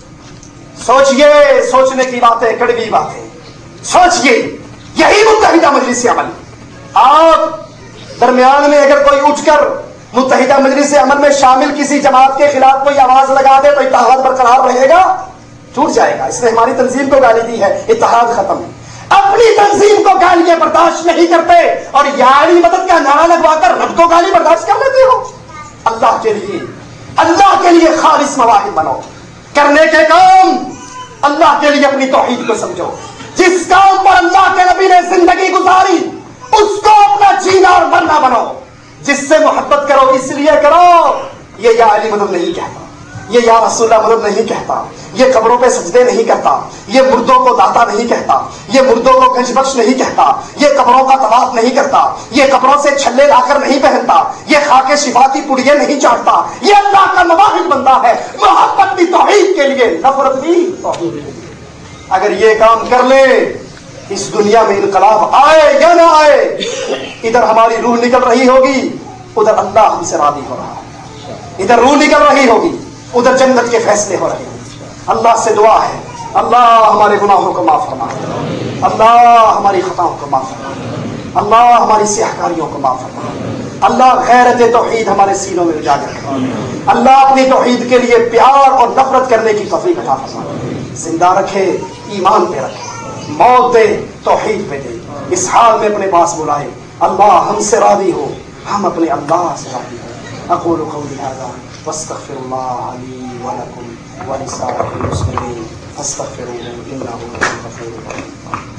سوچئے، سوچنے کی باتیں، کڑوی باتیں سوچئے، یہی متحدہ مجلس عمل۔ آپ درمیان میں اگر کوئی اٹھ کر متحدہ مجلس عمل میں شامل کسی جماعت کے خلاف کوئی آواز لگا دے تو اتحاد برقرار رہے گا؟ ٹوٹ جائے گا۔ اس نے ہماری تنظیم کو گالی دی ہے، اتحاد ختم۔ اپنی تنظیم کو گالیاں برداشت نہیں کرتے اور یاری مدد کا نعرہ لگوا کر رب کو گالی برداشت کر لیتے ہو۔ اللہ کے لیے اللہ کے لیے خالص مواہب بنو، کرنے کے کام اللہ کے لیے اپنی توحید کو سمجھو۔ جس کام پر اللہ کے نبی نے زندگی گزاری اس کو اپنا جینا اور مرنا بنو۔ جس سے محبت کرو اس لیے کرو، یہ یا علی مدد نہیں کہتا، یہ یا رسول اللہ مدد نہیں کہتا، یہ قبروں پہ سجدے نہیں کہتا، یہ مردوں کو داتا نہیں کہتا، یہ مردوں کو گنج بخش نہیں کہتا، یہ قبروں کا طواف نہیں کرتا، یہ قبروں سے چھلے لا کر نہیں پہنتا، یہ خاک شفاتی پڑیے نہیں چاٹتا، یہ اللہ کا مواہب بندہ ہے۔ محبت بھی توحید کے لیے، نفرت بھی توحید کے لیے۔ اگر یہ کام کر لے، اس دنیا میں انقلاب آئے یا نہ آئے، ادھر ہماری روح نکل رہی ہوگی، ادھر اللہ ہم سے راضی ہو رہا ہے، ادھر روح نکل رہی ہوگی، ادھر جنت کے فیصلے ہو رہے ہیں۔ اللہ سے دعا ہے اللہ ہمارے گناہوں کو معاف فرما، اللہ ہماری خطاؤں کو معاف فرما، اللہ ہماری سیاہکاریوں کو معاف فرما، اللہ غیرت توحید ہمارے سینوں میں اجاگر کرے، اللہ اپنی توحید کے لیے پیار اور نفرت کرنے کی توفیق عطا فرما، زندہ رکھے، ایمان پہ رکھے، موت دے، توحید پہ دے، اس حال میں اپنے پاس بلائے۔ اللہ ہم سے راضی ہو، ہم اپنے اللہ سے راضی ہو۔ اقول قولی ھذا واستغفر اللہ لی ولکم ولسائر المسلمین فاستغفروہ انہ هو الغفور الرحیم۔